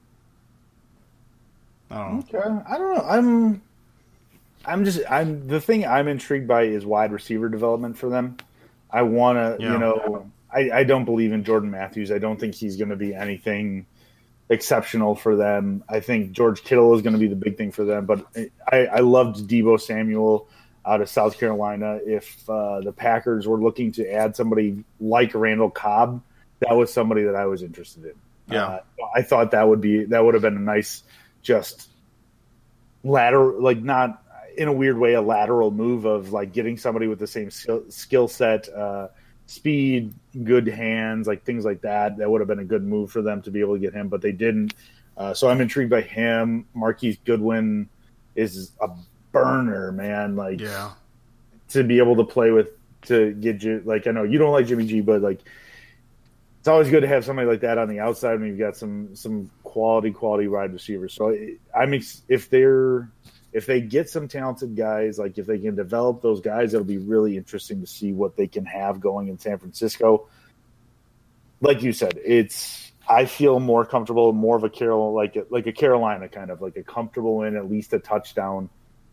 I don't know. Okay. I don't know. The thing I'm intrigued by is wide receiver development for them. I want to, I don't believe in Jordan Matthews. I don't think he's going to be anything exceptional for them. I think George Kittle is going to be the big thing for them. But I loved Deebo Samuel out of South Carolina. If the Packers were looking to add somebody like Randall Cobb, that was somebody that I was interested in. Yeah, I thought that would have been a nice, just lateral, like not in a weird way, a lateral move of like getting somebody with the same skill set, speed, good hands, like things like that. That would have been a good move for them to be able to get him, but they didn't. So I'm intrigued by him. Marquise Goodwin is a burner, man. Like, to be able to play with, to get you, like, I know you don't like Jimmy G, but like, it's always good to have somebody like that on the outside when you've got some quality wide receivers. So if they get some talented guys, like if they can develop those guys, it'll be really interesting to see what they can have going in San Francisco. Like you said, I feel more comfortable, more of a Carolina kind of, like a comfortable win, at least a touchdown.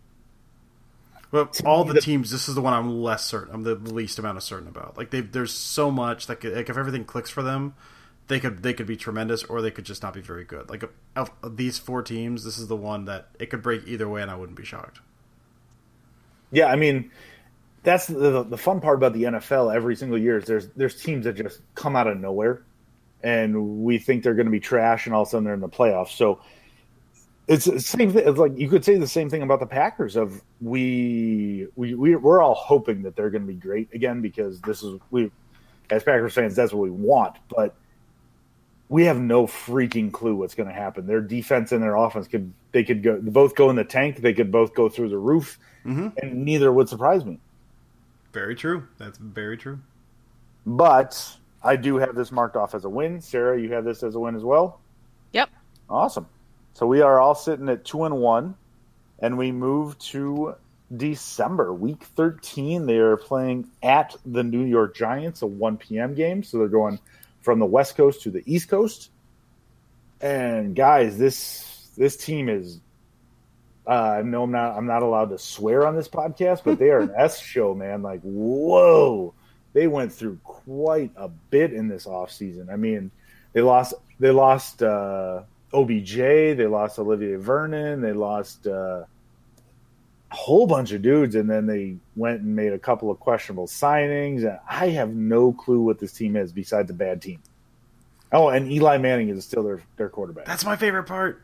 But all the teams, this is the one I'm less certain. I'm the least amount of certain about. Like there's so much that if everything clicks for them, they could be tremendous, or they could just not be very good. Like of these 4 teams, this is the one that it could break either way, and I wouldn't be shocked. Yeah, I mean, that's the fun part about the NFL. Every single year is there's teams that just come out of nowhere, and we think they're going to be trash, and all of a sudden they're in the playoffs. So. It's the same thing. It's like you could say the same thing about the Packers. We're all hoping that they're going to be great again, because as Packers fans, that's what we want. But we have no freaking clue what's going to happen. Their defense and their offense could both go in the tank. They could both go through the roof, and neither would surprise me. Very true. That's very true. But I do have this marked off as a win. Sarah, you have this as a win as well? Yep. Awesome. So we are all sitting at 2-1, and we move to December, week 13. They are playing at the New York Giants, a 1 p.m. game. So they're going from the West Coast to the East Coast. And guys, this team is. I know I'm not allowed to swear on this podcast, but they are an S show, man. Like, whoa, they went through quite a bit in this offseason. I mean, they lost they lost OBJ, they lost Olivier Vernon, they lost a whole bunch of dudes, and then they went and made a couple of questionable signings. And I have no clue what this team is besides a bad team. Oh, and Eli Manning is still their quarterback. That's my favorite part.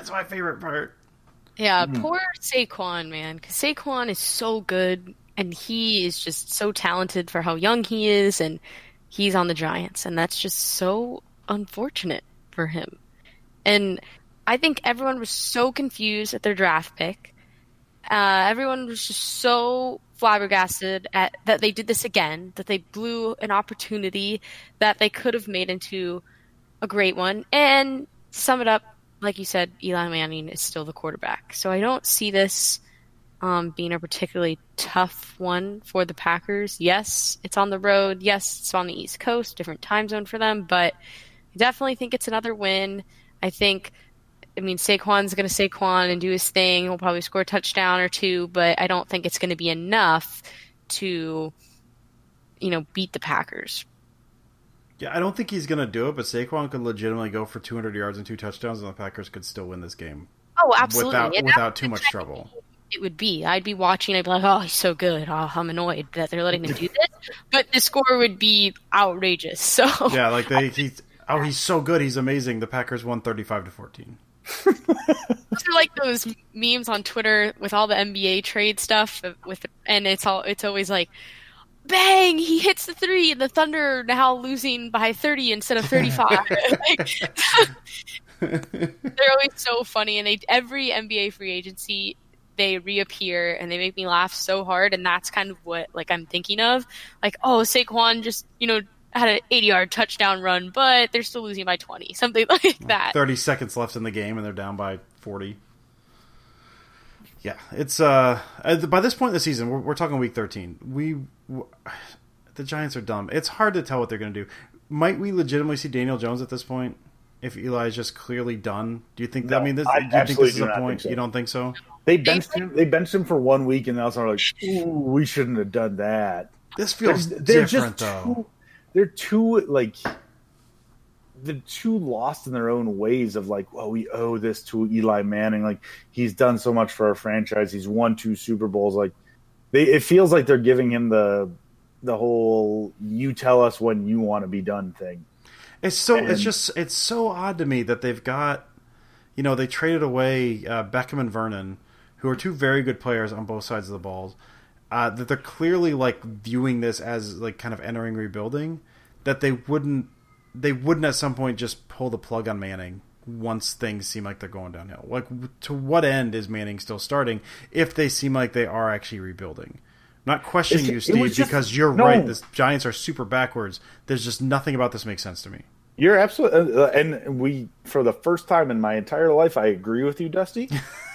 Yeah, poor Saquon, man, because Saquon is so good, and he is just so talented for how young he is, and he's on the Giants, and that's just so unfortunate for him. And I think everyone was so confused at their draft pick. Everyone was just so flabbergasted at that they did this again, that they blew an opportunity that they could have made into a great one. And to sum it up, like you said, Eli Manning is still the quarterback. So I don't see this being a particularly tough one for the Packers. Yes, it's on the road. Yes, it's on the East Coast, different time zone for them. But I definitely think it's another win. I mean, Saquon's going to Saquon and do his thing. He'll probably score a touchdown or two, but I don't think it's going to be enough to, beat the Packers. Yeah, I don't think he's going to do it, but Saquon could legitimately go for 200 yards and 2 touchdowns, and the Packers could still win this game. Oh, absolutely. Without too much trouble. It would be. I'd be watching. I'd be like, oh, he's so good. Oh, I'm annoyed that they're letting him do this. But the score would be outrageous. So yeah, like he's so good. He's amazing. The Packers won 35-14. Those are like those memes on Twitter with all the NBA trade stuff and it's always like, bang, he hits the 3 and the Thunder now losing by 30 instead of 35. They're always so funny, and every NBA free agency they reappear and they make me laugh so hard, and that's kind of what I'm thinking of. Like, oh, Saquon just, had an 80-yard touchdown run, but they're still losing by 20. Something like that. 30 seconds left in the game, and they're down by 40. Yeah, it's by this point in the season, we're talking week 13. The Giants are dumb. It's hard to tell what they're going to do. Might we legitimately see Daniel Jones at this point if Eli is just clearly done? Do you think that? No, do you think this is the point? So. You don't think so? They benched him for 1 week, and now it's like, ooh, we shouldn't have done that. This feels different, though. They're too lost in their own ways of like, well, we owe this to Eli Manning. Like, he's done so much for our franchise. He's won 2 Super Bowls. Like, it feels like they're giving him the whole "you tell us when you want to be done" thing. It's so odd to me that they've got, they traded away Beckham and Vernon, who are 2 very good players on both sides of the ball. That they're clearly viewing this as kind of entering rebuilding, that they wouldn't at some point just pull the plug on Manning once things seem like they're going downhill. Like, to what end is Manning still starting if they seem like they are actually rebuilding? I'm not questioning you, Steve, because you're right. The Giants are super backwards. There's just nothing about this makes sense to me. You're absolutely, and for the first time in my entire life, I agree with you, Dusty.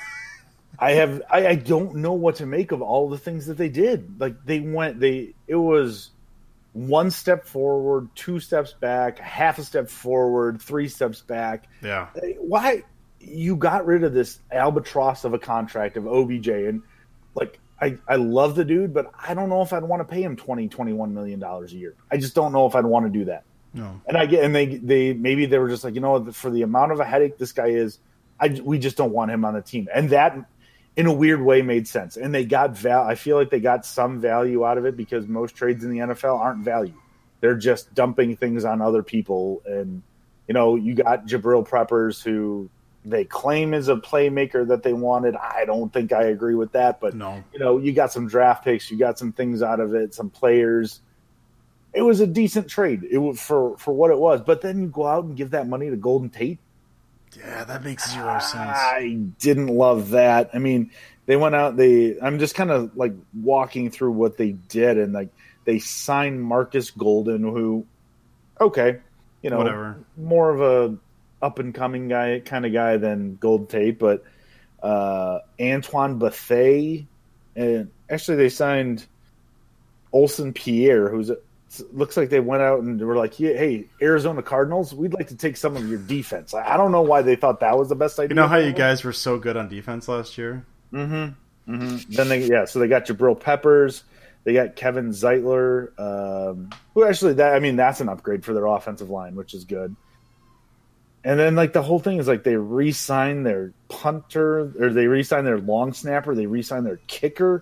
I don't know what to make of all the things that they did. Like, it was 1 step forward, 2 steps back, half a step forward, 3 steps back. Yeah. Why you got rid of this albatross of a contract of OBJ? And I love the dude, but I don't know if I'd want to pay him $21 million a year. I just don't know if I'd want to do that. No. And they maybe they were just like, for the amount of a headache this guy is, we just don't want him on the team. And that, in a weird way, made sense. And they got I feel like they got some value out of it, because most trades in the NFL aren't value. They're just dumping things on other people. And, you got Jabril Peppers, who they claim is a playmaker that they wanted. I don't think I agree with that. But, no. You got some draft picks. You got some things out of it, some players. It was a decent trade. It was for what it was. But then you go out and give that money to Golden Tate. Yeah, that makes 0 sense. I didn't love that. I mean, they went out. I'm just kind of walking through what they did, and they signed Marcus Golden, who, okay, whatever, more of a up and coming kind of guy than Golden Tate, but Antoine Bethea, and actually they signed Olsen Pierre, who's looks like they went out and were like, yeah, hey, Arizona Cardinals, we'd like to take some of your defense. I don't know why they thought that was the best idea. You know how you guys were so good on defense last year? Mm-hmm. Mm-hmm. Then so they got Jabril Peppers. They got Kevin Zeitler, who actually, that's an upgrade for their offensive line, which is good. And then like the whole thing is like they re-sign their punter, or they re-sign their long snapper, they re-sign their kicker.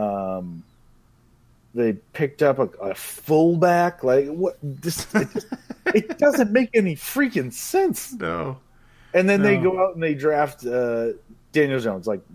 They picked up a fullback. Like what? It doesn't make any freaking sense. No. And then they go out and they draft Daniel Jones. Like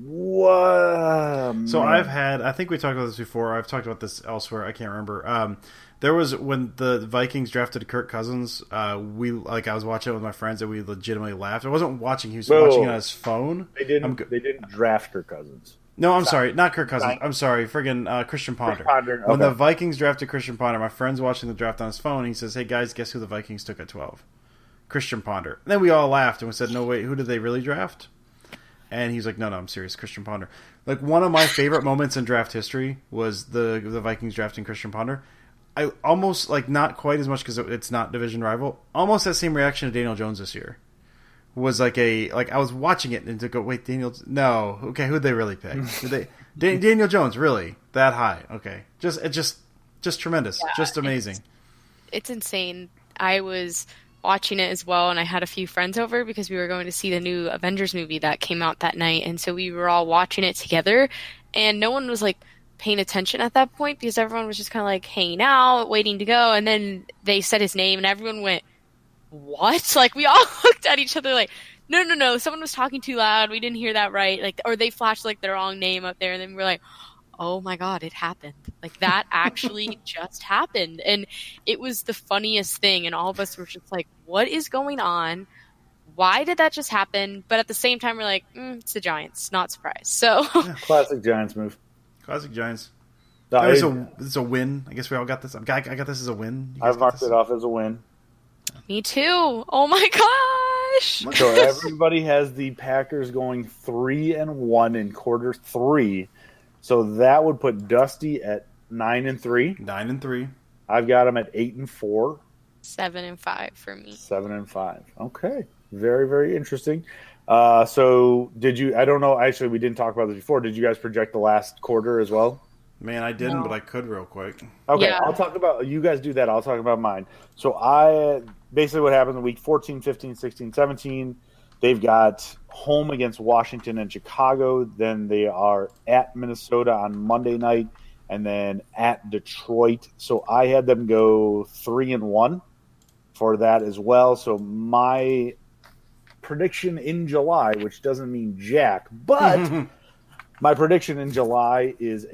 what? So I think we talked about this before. I've talked about this elsewhere. I can't remember. There was when the Vikings drafted Kirk Cousins. I was watching it with my friends and we legitimately laughed. I wasn't watching. He was watching it on his phone. They didn't draft Kirk Cousins. No, I'm sorry, not Kirk Cousins. I'm sorry, friggin' Christian Ponder. Okay. When the Vikings drafted Christian Ponder, my friend's watching the draft on his phone. He says, "Hey guys, guess who the Vikings took at 12? Christian Ponder." And then we all laughed and we said, "No, wait, who did they really draft?" And he's like, "No, I'm serious, Christian Ponder." Like one of my favorite moments in draft history was the Vikings drafting Christian Ponder. I almost not quite as much because it's not division rival. Almost that same reaction to Daniel Jones this year. Was I was watching it and to go, wait, no, okay, who'd they really pick? Daniel Jones, really that high? Okay, just tremendous, just amazing. It's insane. I was watching it as well, and I had a few friends over because we were going to see the new Avengers movie that came out that night, and so we were all watching it together, and no one was paying attention at that point because everyone was just kind of hanging out, waiting to go, and then they said his name, and everyone went, "What?" We all looked at each other no, someone was talking too loud, we didn't hear that right, or they flashed the wrong name up there, and then we were like, oh my god, it happened. That actually just happened, and it was the funniest thing, and all of us were just what is going on? Why did that just happen? But at the same time, we're it's the Giants, not surprised. So classic Giants move. Classic Giants. This is a win. I guess we all got this. I got this as a win. I've marked it off as a win. Me too. Oh my gosh. So everybody has the Packers going 3-1 in quarter 3. So that would put Dusty at 9-3. 9-3. I've got him at 8-4. 7-5 for me. 7-5. Okay. Very, very interesting. So did you, I don't know, actually we didn't talk about this before. Did you guys project the last quarter as well? Man, I didn't, but I could real quick. Okay, yeah. I'll talk about, you guys do that, I'll talk about mine. So basically what happened in week 14, 15, 16, 17, they've got home against Washington and Chicago, then they are at Minnesota on Monday night, and then at Detroit. So I had them go 3-1 for that as well. So my prediction in July, which doesn't mean jack, but my prediction in July is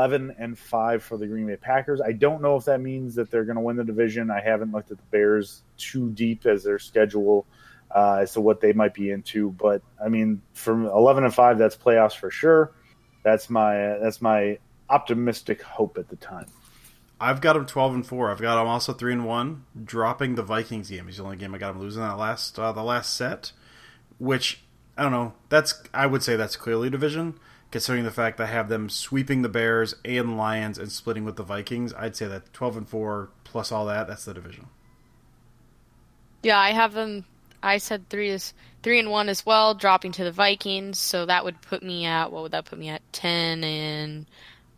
11-5 for the Green Bay Packers. I don't know if that means that they're going to win the division. I haven't looked at the Bears too deep as their schedule as to what they might be into. But I mean, from 11-5, that's playoffs for sure. That's my optimistic hope at the time. I've got them 12-4. I've got them also 3-1, dropping the Vikings game. It's the only game I got them losing that the last set, which I don't know. I would say that's clearly division. Considering the fact that I have them sweeping the Bears and Lions and splitting with the Vikings, I'd say that 12-4 plus all that's the division. Yeah, I have them. I said 3-1 as well, dropping to the Vikings. So that would put me at, what would that put me at? 10-8,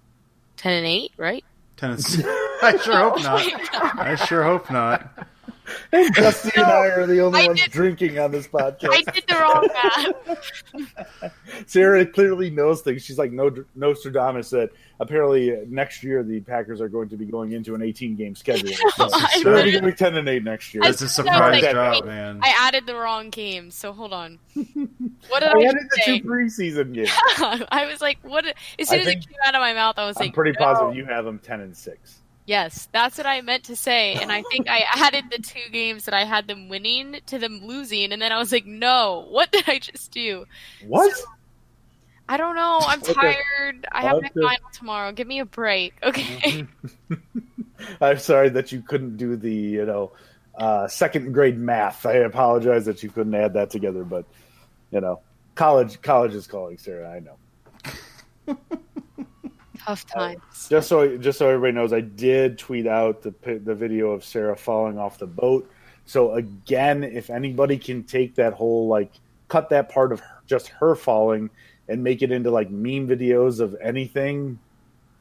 right? 10-6. I sure hope not. I sure hope not. And Dusty and I are the only ones drinking on this podcast. I did the wrong math. Sarah clearly knows things. She's like Nostradamus that apparently next year the Packers are going to be going into an 18-game schedule. So they're going to be 10-8 next year. It's a surprise drop, man. I added the wrong games, so hold on. What did I I added the say? 2 preseason games. I was like, what? As soon as it came out of my mouth, I was I'm like, pretty no. positive you have them 10-6. Yes, that's what I meant to say, and I think I added the 2 games that I had them winning to them losing, and then I was like, no, what did I just do? What? So, I don't know. I'm tired. I have my final tomorrow. Give me a break, okay? I'm sorry that you couldn't do the, second grade math. I apologize that you couldn't add that together, but, college is calling, Sarah. I know. Tough times. Just so everybody knows, I did tweet out the video of Sarah falling off the boat. So again, if anybody can take that whole cut that part of just her falling and make it into meme videos of anything,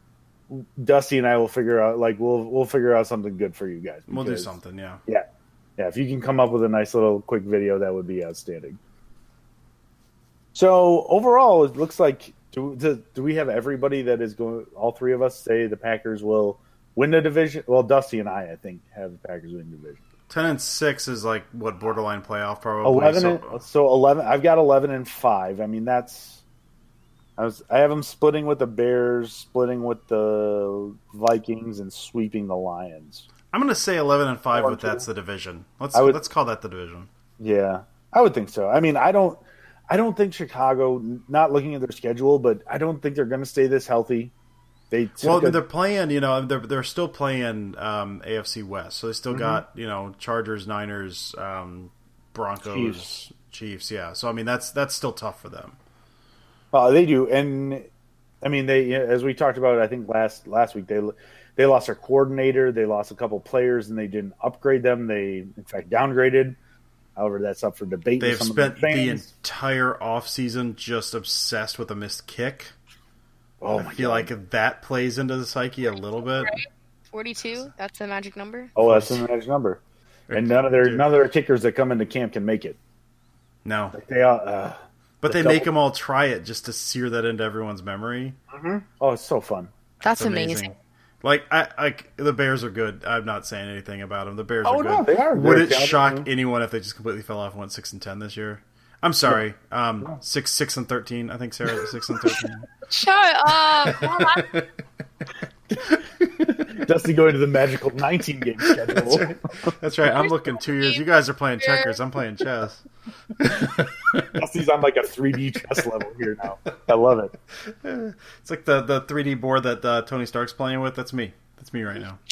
Dusty and I will figure out we'll figure out something good for you guys. We'll do something, yeah. Yeah. Yeah, if you can come up with a nice little quick video, that would be outstanding. So overall, it looks like do we have everybody that is going? All three of us say the Packers will win the division. Well, Dusty and I think, have the Packers win the division. 10-6 is like what borderline playoff probably. 11. I've got 11-5. I mean, I have them splitting with the Bears, splitting with the Vikings, and sweeping the Lions. I'm going to say 11-5, but that's the division. Let's call that the division. Yeah, I would think so. I mean, I don't think Chicago, not looking at their schedule, but I don't think they're going to stay this healthy. They're playing, they're still playing AFC West, so they still got, Chargers, Niners, Broncos, Chiefs. Yeah. So I mean, that's still tough for them. They do, and I mean, they, as we talked about, I think last week they lost their coordinator, they lost a couple players, and they didn't upgrade them. They in fact downgraded. However, that's up for debate. They've spent the entire offseason just obsessed with a missed kick. Oh, I feel like that plays into the psyche a little bit. 42, that's the magic number. Oh, that's the magic number. And none of their kickers that come into camp can make it. No, like they all. But they make them all try it just to sear that into everyone's memory. Mm-hmm. Oh, it's so fun. That's amazing. Like the Bears are good. I'm not saying anything about them. The Bears are good. No, they are. Would it shock anyone if they just completely fell off and went 6-10 this year? I'm sorry. 6-13. I think Sarah 6-13. Shut up. Dusty going to the magical 19-game schedule. That's right. I'm looking 2 years. You guys are playing checkers. I'm playing chess. Dusty's on like a 3D chess level here now. I love it. It's like the 3D board that Tony Stark's playing with. That's me. That's me right now.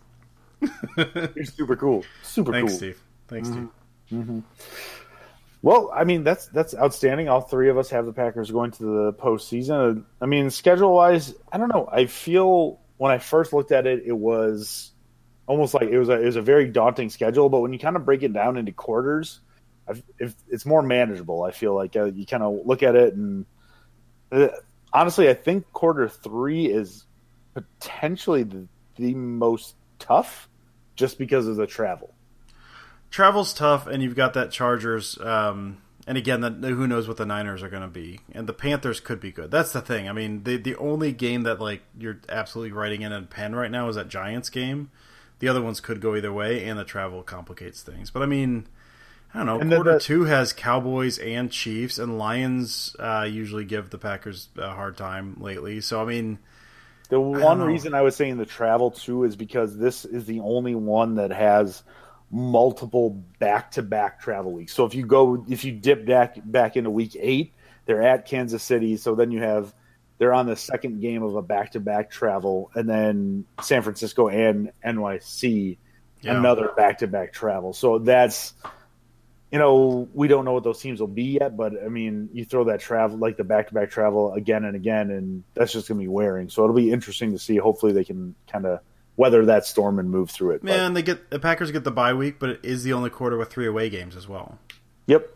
You're super cool. Thanks, cool. Steve. Thanks, Steve. Mm-hmm. Well, I mean, that's outstanding. All three of us have the Packers going to the postseason. I mean, schedule-wise, I don't know. I feel when I first looked at it, it was almost like it was a very daunting schedule. But when you kind of break it down into quarters, it's more manageable. I feel like you kind of look at it, and honestly, I think quarter 3 is potentially the most tough, just because of the travel. Travel's tough, and you've got that Chargers, and again, who knows what the Niners are going to be, and the Panthers could be good. That's the thing. I mean, the only game that like you're absolutely writing in a pen right now is that Giants game. The other ones could go either way, and the travel complicates things. But I mean, I don't know. And quarter 2 has Cowboys and Chiefs, and Lions usually give the Packers a hard time lately. So I mean, the one reason I was saying the travel too is because this is the only one that has multiple back-to-back travel weeks. So if you dip back into week 8, they're at Kansas City. So then they're on the second game of a back-to-back travel, and then San Francisco and NYC, another back-to-back travel. So that's, we don't know what those teams will be yet, but I mean, you throw that travel, like the back-to-back travel again and again, and that's just going to be wearing. So it'll be interesting to see. Hopefully they can kind of weather that storm and move through it. Man, the Packers get the bye week, but it is the only quarter with 3 away games as well. Yep.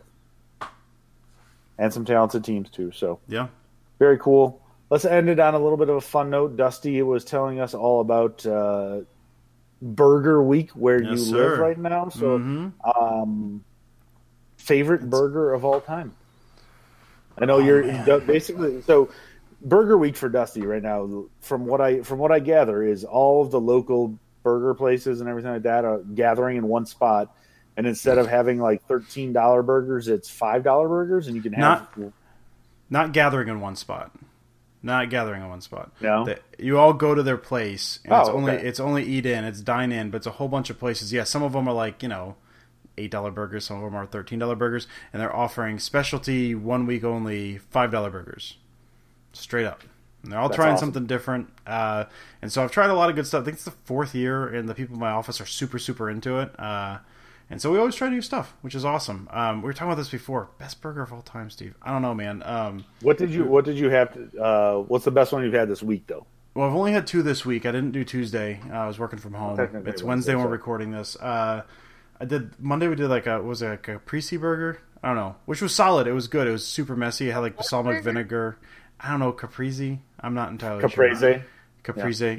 And some talented teams too. So yeah, very cool. Let's end it on a little bit of a fun note. Dusty was telling us all about Burger Week where you live right now. So, favorite burger of all time? I know you're basically so. Burger Week for Dusty right now, from what I gather, is all of the local burger places and everything like that are gathering in one spot, and instead of having like $13 burgers, it's $5 burgers, and you can have not gathering in one spot. Not gathering in one spot. No, you all go to their place, and it's only eat in, it's dine in, but it's a whole bunch of places. Yeah, some of them are like $8 burgers, some of them are $13 burgers, and they're offering specialty 1 week only $5 burgers. Straight up. And they're all trying something different. And so I've tried a lot of good stuff. I think it's the 4th year, and the people in my office are super, super into it. And so we always try new stuff, which is awesome. We were talking about this before. Best burger of all time, Steve. I don't know, man. What did you have? What's the best one you've had this week, though? Well, I've only had 2 this week. I didn't do Tuesday. I was working from home. It's Wednesday when we're recording this. I did Monday. We did like a caprese burger. I don't know, which was solid. It was good. It was super messy. It had like balsamic vinegar. I don't know, caprese. I'm not entirely sure. Caprese, yeah.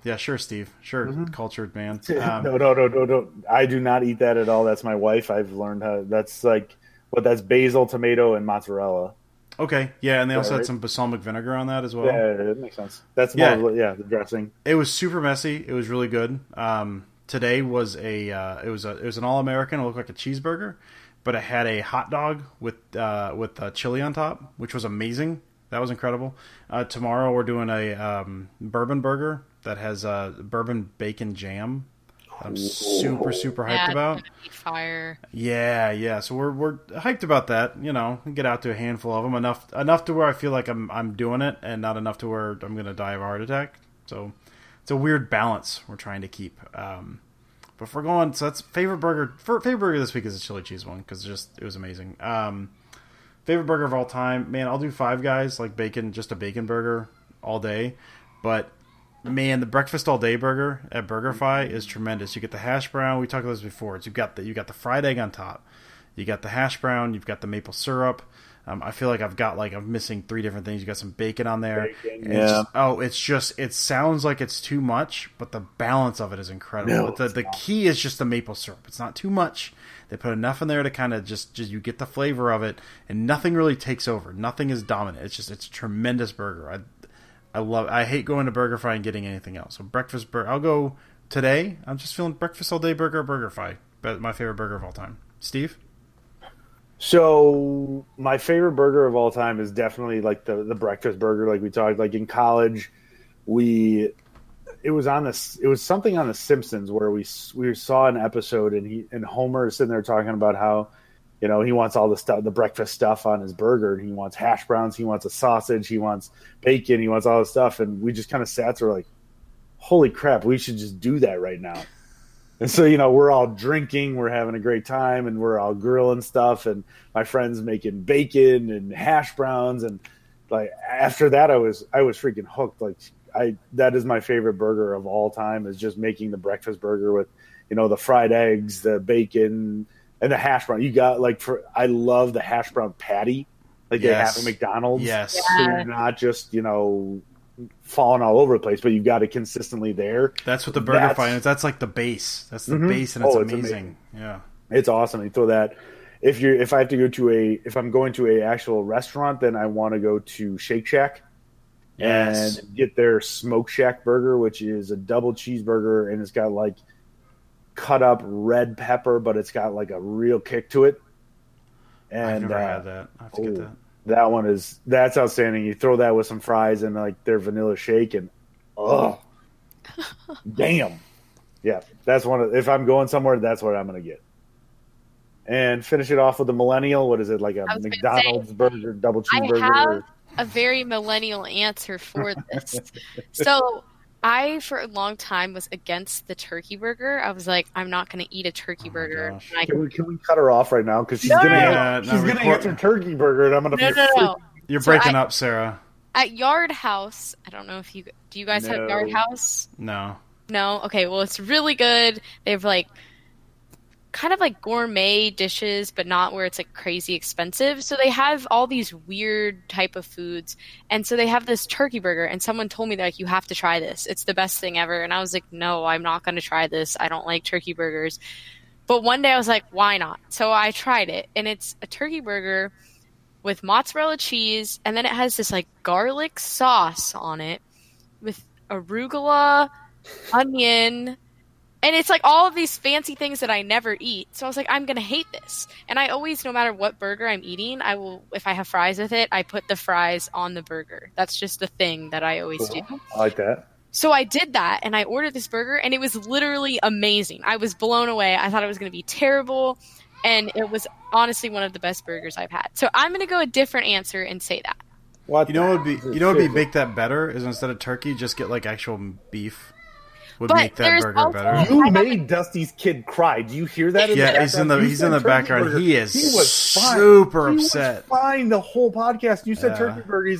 Yeah, sure, Steve. Sure, cultured man. No. I do not eat that at all. That's my wife. I've learned how. That's like that's basil, tomato, and mozzarella. Okay, yeah, and they also right? had some balsamic vinegar on that as well. Yeah, it makes sense. That's more the dressing. It was super messy. It was really good. Today was it was an all-American. It looked like a cheeseburger, but it had a hot dog with chili on top, which was amazing. That was incredible. Tomorrow we're doing a bourbon burger that has bourbon bacon jam. I'm super hyped about. Fire. Yeah. So we're hyped about that. You know, get out to a handful of them, enough to where I feel like I'm doing it, and not enough to where I'm going to die of a heart attack. So it's a weird balance we're trying to keep. But if we're going, so that's favorite burger. Favorite burger this week is the chili cheese one because it was amazing. Favorite burger of all time, man. I'll do Five Guys, like bacon, just a bacon burger all day. But man, the breakfast all day burger at BurgerFi is tremendous. You get the hash brown. We talked about this before. You got the fried egg on top. You got the hash brown. You've got the maple syrup. I feel like I'm missing 3 different things. You got some bacon on there. Bacon, yeah. It sounds like it's too much, but the balance of it is incredible. No, the key is just the maple syrup. It's not too much. They put enough in there to kind of just you get the flavor of it, and nothing really takes over. Nothing is dominant. It's a tremendous burger. I hate going to BurgerFi and getting anything else. So breakfast burger. I'll go today. I'm just feeling breakfast all day burger at BurgerFi. But my favorite burger of all time. Steve? So my favorite burger of all time is definitely like the breakfast burger. Like we talked, like in college, it was something on The Simpsons where we saw an episode and Homer is sitting there talking about how, you know, he wants all the breakfast stuff on his burger. He wants hash browns. He wants a sausage. He wants bacon. He wants all this stuff. And we just kind of sat there like, holy crap, we should just do that right now. And so, you know, we're all drinking, we're having a great time, and we're all grilling stuff. And my friend's making bacon and hash browns. And like after that, I was freaking hooked. Like that is my favorite burger of all time, is just making the breakfast burger with, you know, the fried eggs, the bacon, and the hash brown. You got I love the hash brown patty, like they have at McDonald's. Yes, so you're not just, you know, falling all over the place, but you've got it consistently there. That's what the BurgerFi is. That's like the base. That's the base, and it's amazing. Yeah, it's awesome. You throw that. If I'm going to a actual restaurant, then I want to go to Shake Shack. Yes. And get their Smoke Shack burger, which is a double cheeseburger, and it's got like cut up red pepper, but it's got like a real kick to it. And I've never had that. I have to get that. That one that's outstanding. You throw that with some fries and like their vanilla shake, and damn, yeah, that's if I'm going somewhere, that's what I'm gonna get. And finish it off with a millennial. What is it, like a McDonald's burger, double cheeseburger? I have a very millennial answer for this. So I, for a long time, was against the turkey burger. I was like, I'm not going to eat a turkey burger. Can we cut her off right now? Because she's going to answer turkey burger, and I'm going to No. You're breaking up, Sarah. At Yard House, I don't know if do you guys have Yard House? No. No? Okay, well, it's really good. They have like kind of like gourmet dishes, but not where it's like crazy expensive. So they have all these weird type of foods. And so they have this turkey burger, and someone told me, like, you have to try this. It's the best thing ever. And I was like, no, I'm not going to try this. I don't like turkey burgers. But one day I was like, why not? So I tried it, and it's a turkey burger with mozzarella cheese, and then it has this like garlic sauce on it with arugula, onion, and it's like all of these fancy things that I never eat. So I was like, I'm going to hate this. And I always, no matter what burger I'm eating, if I have fries with it, I put the fries on the burger. That's just the thing that I always do. I like that. So I did that, and I ordered this burger, and it was literally amazing. I was blown away. I thought it was going to be terrible, and it was honestly one of the best burgers I've had. So I'm going to go a different answer and say that. What would be make that better is instead of turkey, just get like actual beef. Would make that burger better. You made Dusty's kid cry. Do you hear that? He's in the background. He is super upset. He was fine the whole podcast. You said turkey burger. He's like,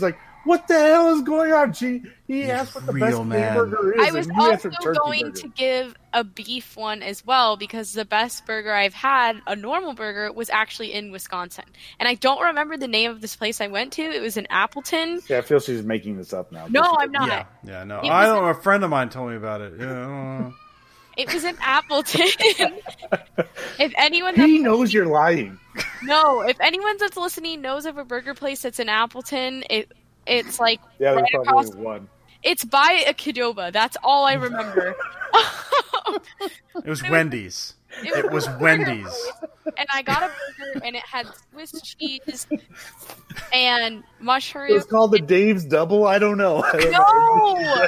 What the hell is going on? He asked what the real best man. hamburger is. I was and you answered also turkey going burger. to give a beef one as well because the best burger I've had, a normal burger, was actually in Wisconsin. And I don't remember the name of this place I went to. It was in Appleton. Yeah, I feel she's making this up now. No, I'm not. Yeah, no. It I was don't know. A friend of mine told me about it. Yeah. It was in Appleton. If anyone He knows you're lying. if anyone that's listening knows of a burger place that's in Appleton, it's like Yeah, right there's across. probably one. It's by a Qdoba. That's all I remember. It was Wendy's. It was a burger Wendy's. place, and I got a burger, and it had Swiss cheese and It mushroom. was called the Dave's Double. I don't know. No,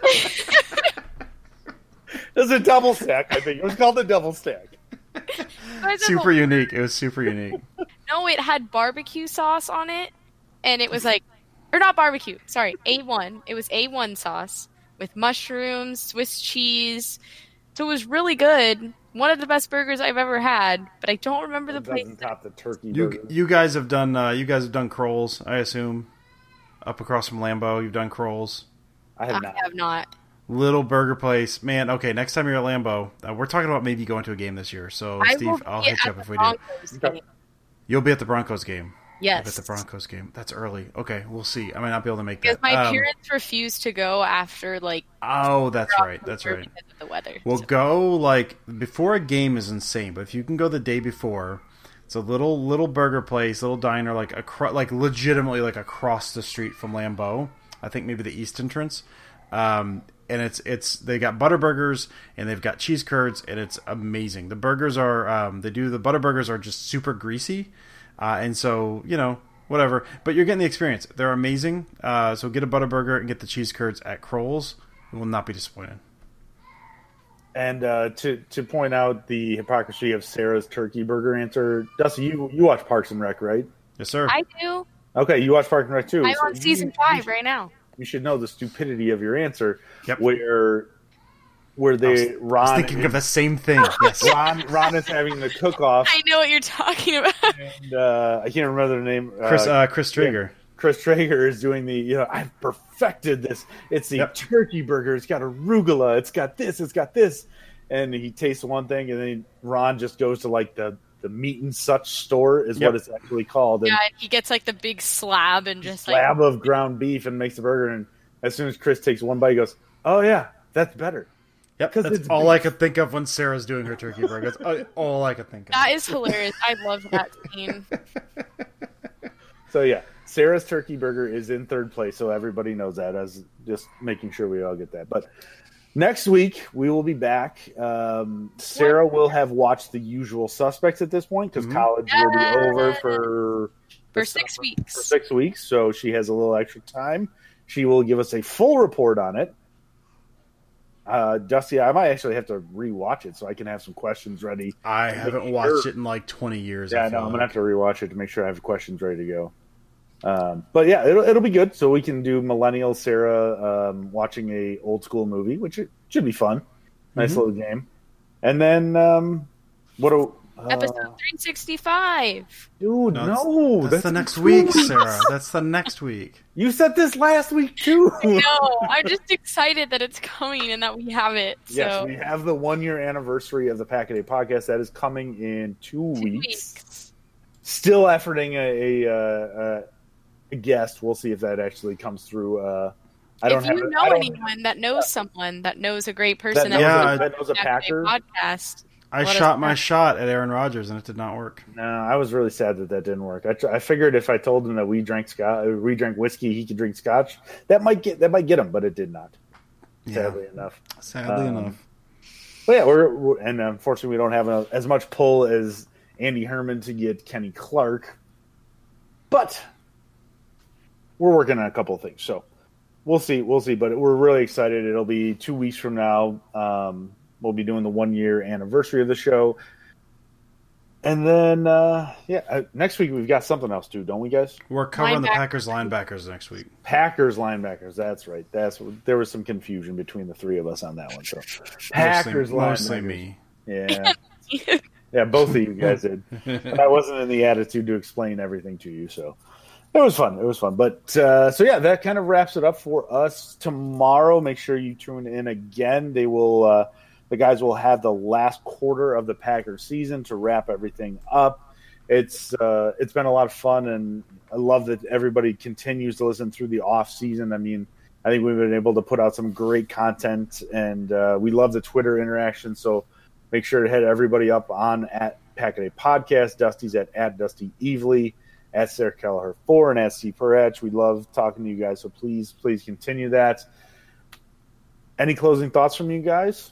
It was a double stack. I think it was called the double stack. Super unique. It was super unique. No, it had barbecue sauce on it, and it was like, or not barbecue. Sorry, A1. It was A1 sauce with mushrooms, Swiss cheese. So it was really good. One of the best burgers I've ever had, but I don't remember the It place. doesn't top the turkey burger. You guys have done Kroll's, I assume, up across from Lambeau. You've done Kroll's. I have not. I have not. Little burger place, man. Okay, next time you're at Lambeau, we're talking about maybe going to a game this year. So I will Steve, be I'll hit you at up if the we do. Broncos game. You'll be at the Broncos game. Yes. At the Broncos game. That's early. Okay, we'll see. I might not be able to make Because that. my parents refused to go after Oh, that's right. That's right. because of the weather. We'll So- go before a game is insane, but if you can go the day before, it's a little burger place, little diner, legitimately across the street from Lambeau. I think maybe the east entrance. And it's they got butter burgers and they've got cheese curds and it's amazing. The burgers are the butter burgers are just super greasy, and so whatever. But you're getting the experience. They're amazing. So get a butter burger and get the cheese curds at Kroll's. You will not be disappointed. And to point out the hypocrisy of Sarah's turkey burger answer, Dusty, you watch Parks and Rec, right? Yes, sir. I do. Okay, you watch Parks and Rec too. I'm So on season 5 right now. You should know the stupidity of your answer. Yep. Where I was Ron thinking of the same thing. Yes. Ron is having the cook-off. I know what you're talking about. And, I can't remember the name. Chris Traeger. Chris Traeger is doing I've perfected this. It's the turkey burger. It's got arugula. It's got this. It's got this. And he tastes one thing, and then Ron just goes to the meat and such store is what it's actually called. And Yeah, and he gets the big slab and just slab of ground beef and makes the burger. And as soon as Chris takes one bite, he goes, "Oh yeah, that's better." Yep, 'Cause that's it's all beef. I could think of when Sarah's doing her turkey burger. That's all I could think of. that is hilarious. I love that scene. So yeah, Sarah's turkey burger is in third place, so everybody knows that. As just making sure we all get that. But next week we will be back. Sarah will have watched The Usual Suspects at this point because college will be over for 6 weeks. For 6 weeks, so she has a little extra time. She will give us a full report on it. Dusty, I might actually have to rewatch it so I can have some questions ready. I haven't watched it in 20 years. Yeah, I know. I'm gonna have to rewatch it to make sure I have questions ready to go. But yeah, it'll be good. So we can do Millennial Sarah watching a old school movie, which it should be fun. Nice little game. And then Episode 365. Dude, no, that's the next week, Sarah. That's the next week. You said this last week too. No, I'm just excited that it's coming and that we have it. So. Yes, we have the 1 year anniversary of the Pack a Day podcast that is coming in 2 weeks. Still efforting a guest. We'll see if that actually comes through. If you know anyone that knows someone that knows a great person that knows a Packer podcast. I shot my shot at Aaron Rodgers and it did not work. No, I was really sad that didn't work. I figured if I told him that we drank whiskey, he could drink scotch. That might get him, but it did not. Sadly enough. But yeah, we're and unfortunately we don't have as much pull as Andy Herman to get Kenny Clark, but we're working on a couple of things. So we'll see. But we're really excited. It'll be 2 weeks from now. We'll be doing the 1 year anniversary of the show. And then, next week we've got something else too, don't we, guys? We're covering the Packers linebackers next week. Packers linebackers, that's right. There was some confusion between the three of us on that one. So Packers mostly linebackers. me. Yeah. Yeah, both of you guys did. But I wasn't in the attitude to explain everything to you, so. It was fun. It was fun. But so yeah, that kind of wraps it up for us. Tomorrow, make sure you tune in again. They will, the guys will have the last quarter of the Packers season to wrap everything up. It's been a lot of fun, and I love that everybody continues to listen through the off season. I mean, I think we've been able to put out some great content, and we love the Twitter interaction. So make sure to hit everybody up on at Packaday Podcast. Dusty's at Dusty Evely, at Sarah Kelleher 4, and at Steve Perretch. We love talking to you guys, so please continue that. Any closing thoughts from you guys?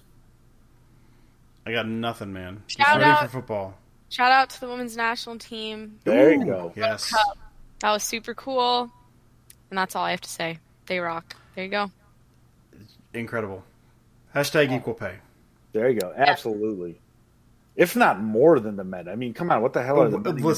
I got nothing, man. Shout Just ready out. for football. Shout out to the women's national team. There you go. Yes. That was super cool. And that's all I have to say. They rock. There you go. Incredible. Hashtag equal pay. There you go. Absolutely. If not more than the men. I mean, come on. What the hell are the men?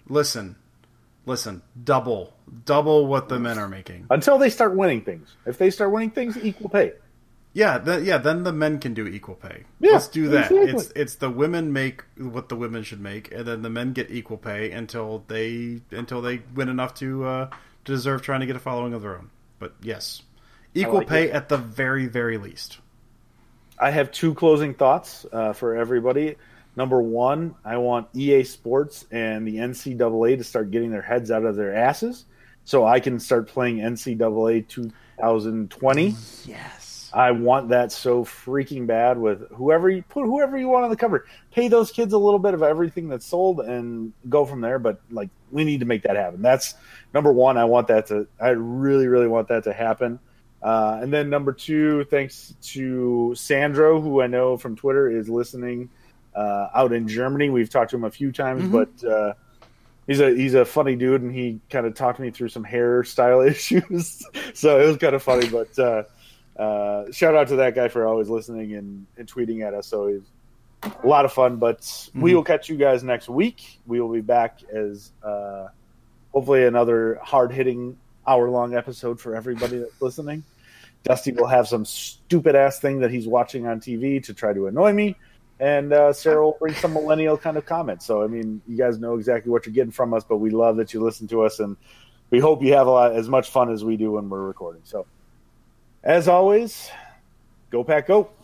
Listen. Double what the men are making. Until they start winning things. If they start winning things, equal pay. Yeah, then the men can do equal pay. Yeah, Let's do that. exactly. It's the women make what the women should make, and then the men get equal pay until they win enough to deserve trying to get a following of their own. But yes, equal pay at the very, very least. I have two closing thoughts for everybody. Number one, I want EA Sports and the NCAA to start getting their heads out of their asses so I can start playing NCAA 2020. Yes. I want that so freaking bad with whoever you want on the cover. Pay those kids a little bit of everything that's sold and go from there. But like, we need to make that happen. That's number one. I really, really want that to happen. And then number two, thanks to Sandro, who I know from Twitter is listening out in Germany. We've talked to him a few times, but he's a funny dude, and he kind of talked me through some hairstyle issues. So it was kind of funny, but shout out to that guy for always listening and tweeting at us. So it's a lot of fun, but we will catch you guys next week. We will be back as hopefully another hard-hitting hour-long episode for everybody that's listening. Dusty will have some stupid-ass thing that he's watching on TV to try to annoy me, and Sarah will bring some millennial kind of comments. So, I mean, you guys know exactly what you're getting from us, but we love that you listen to us, and we hope you have as much fun as we do when we're recording. So, as always, go Pack Go.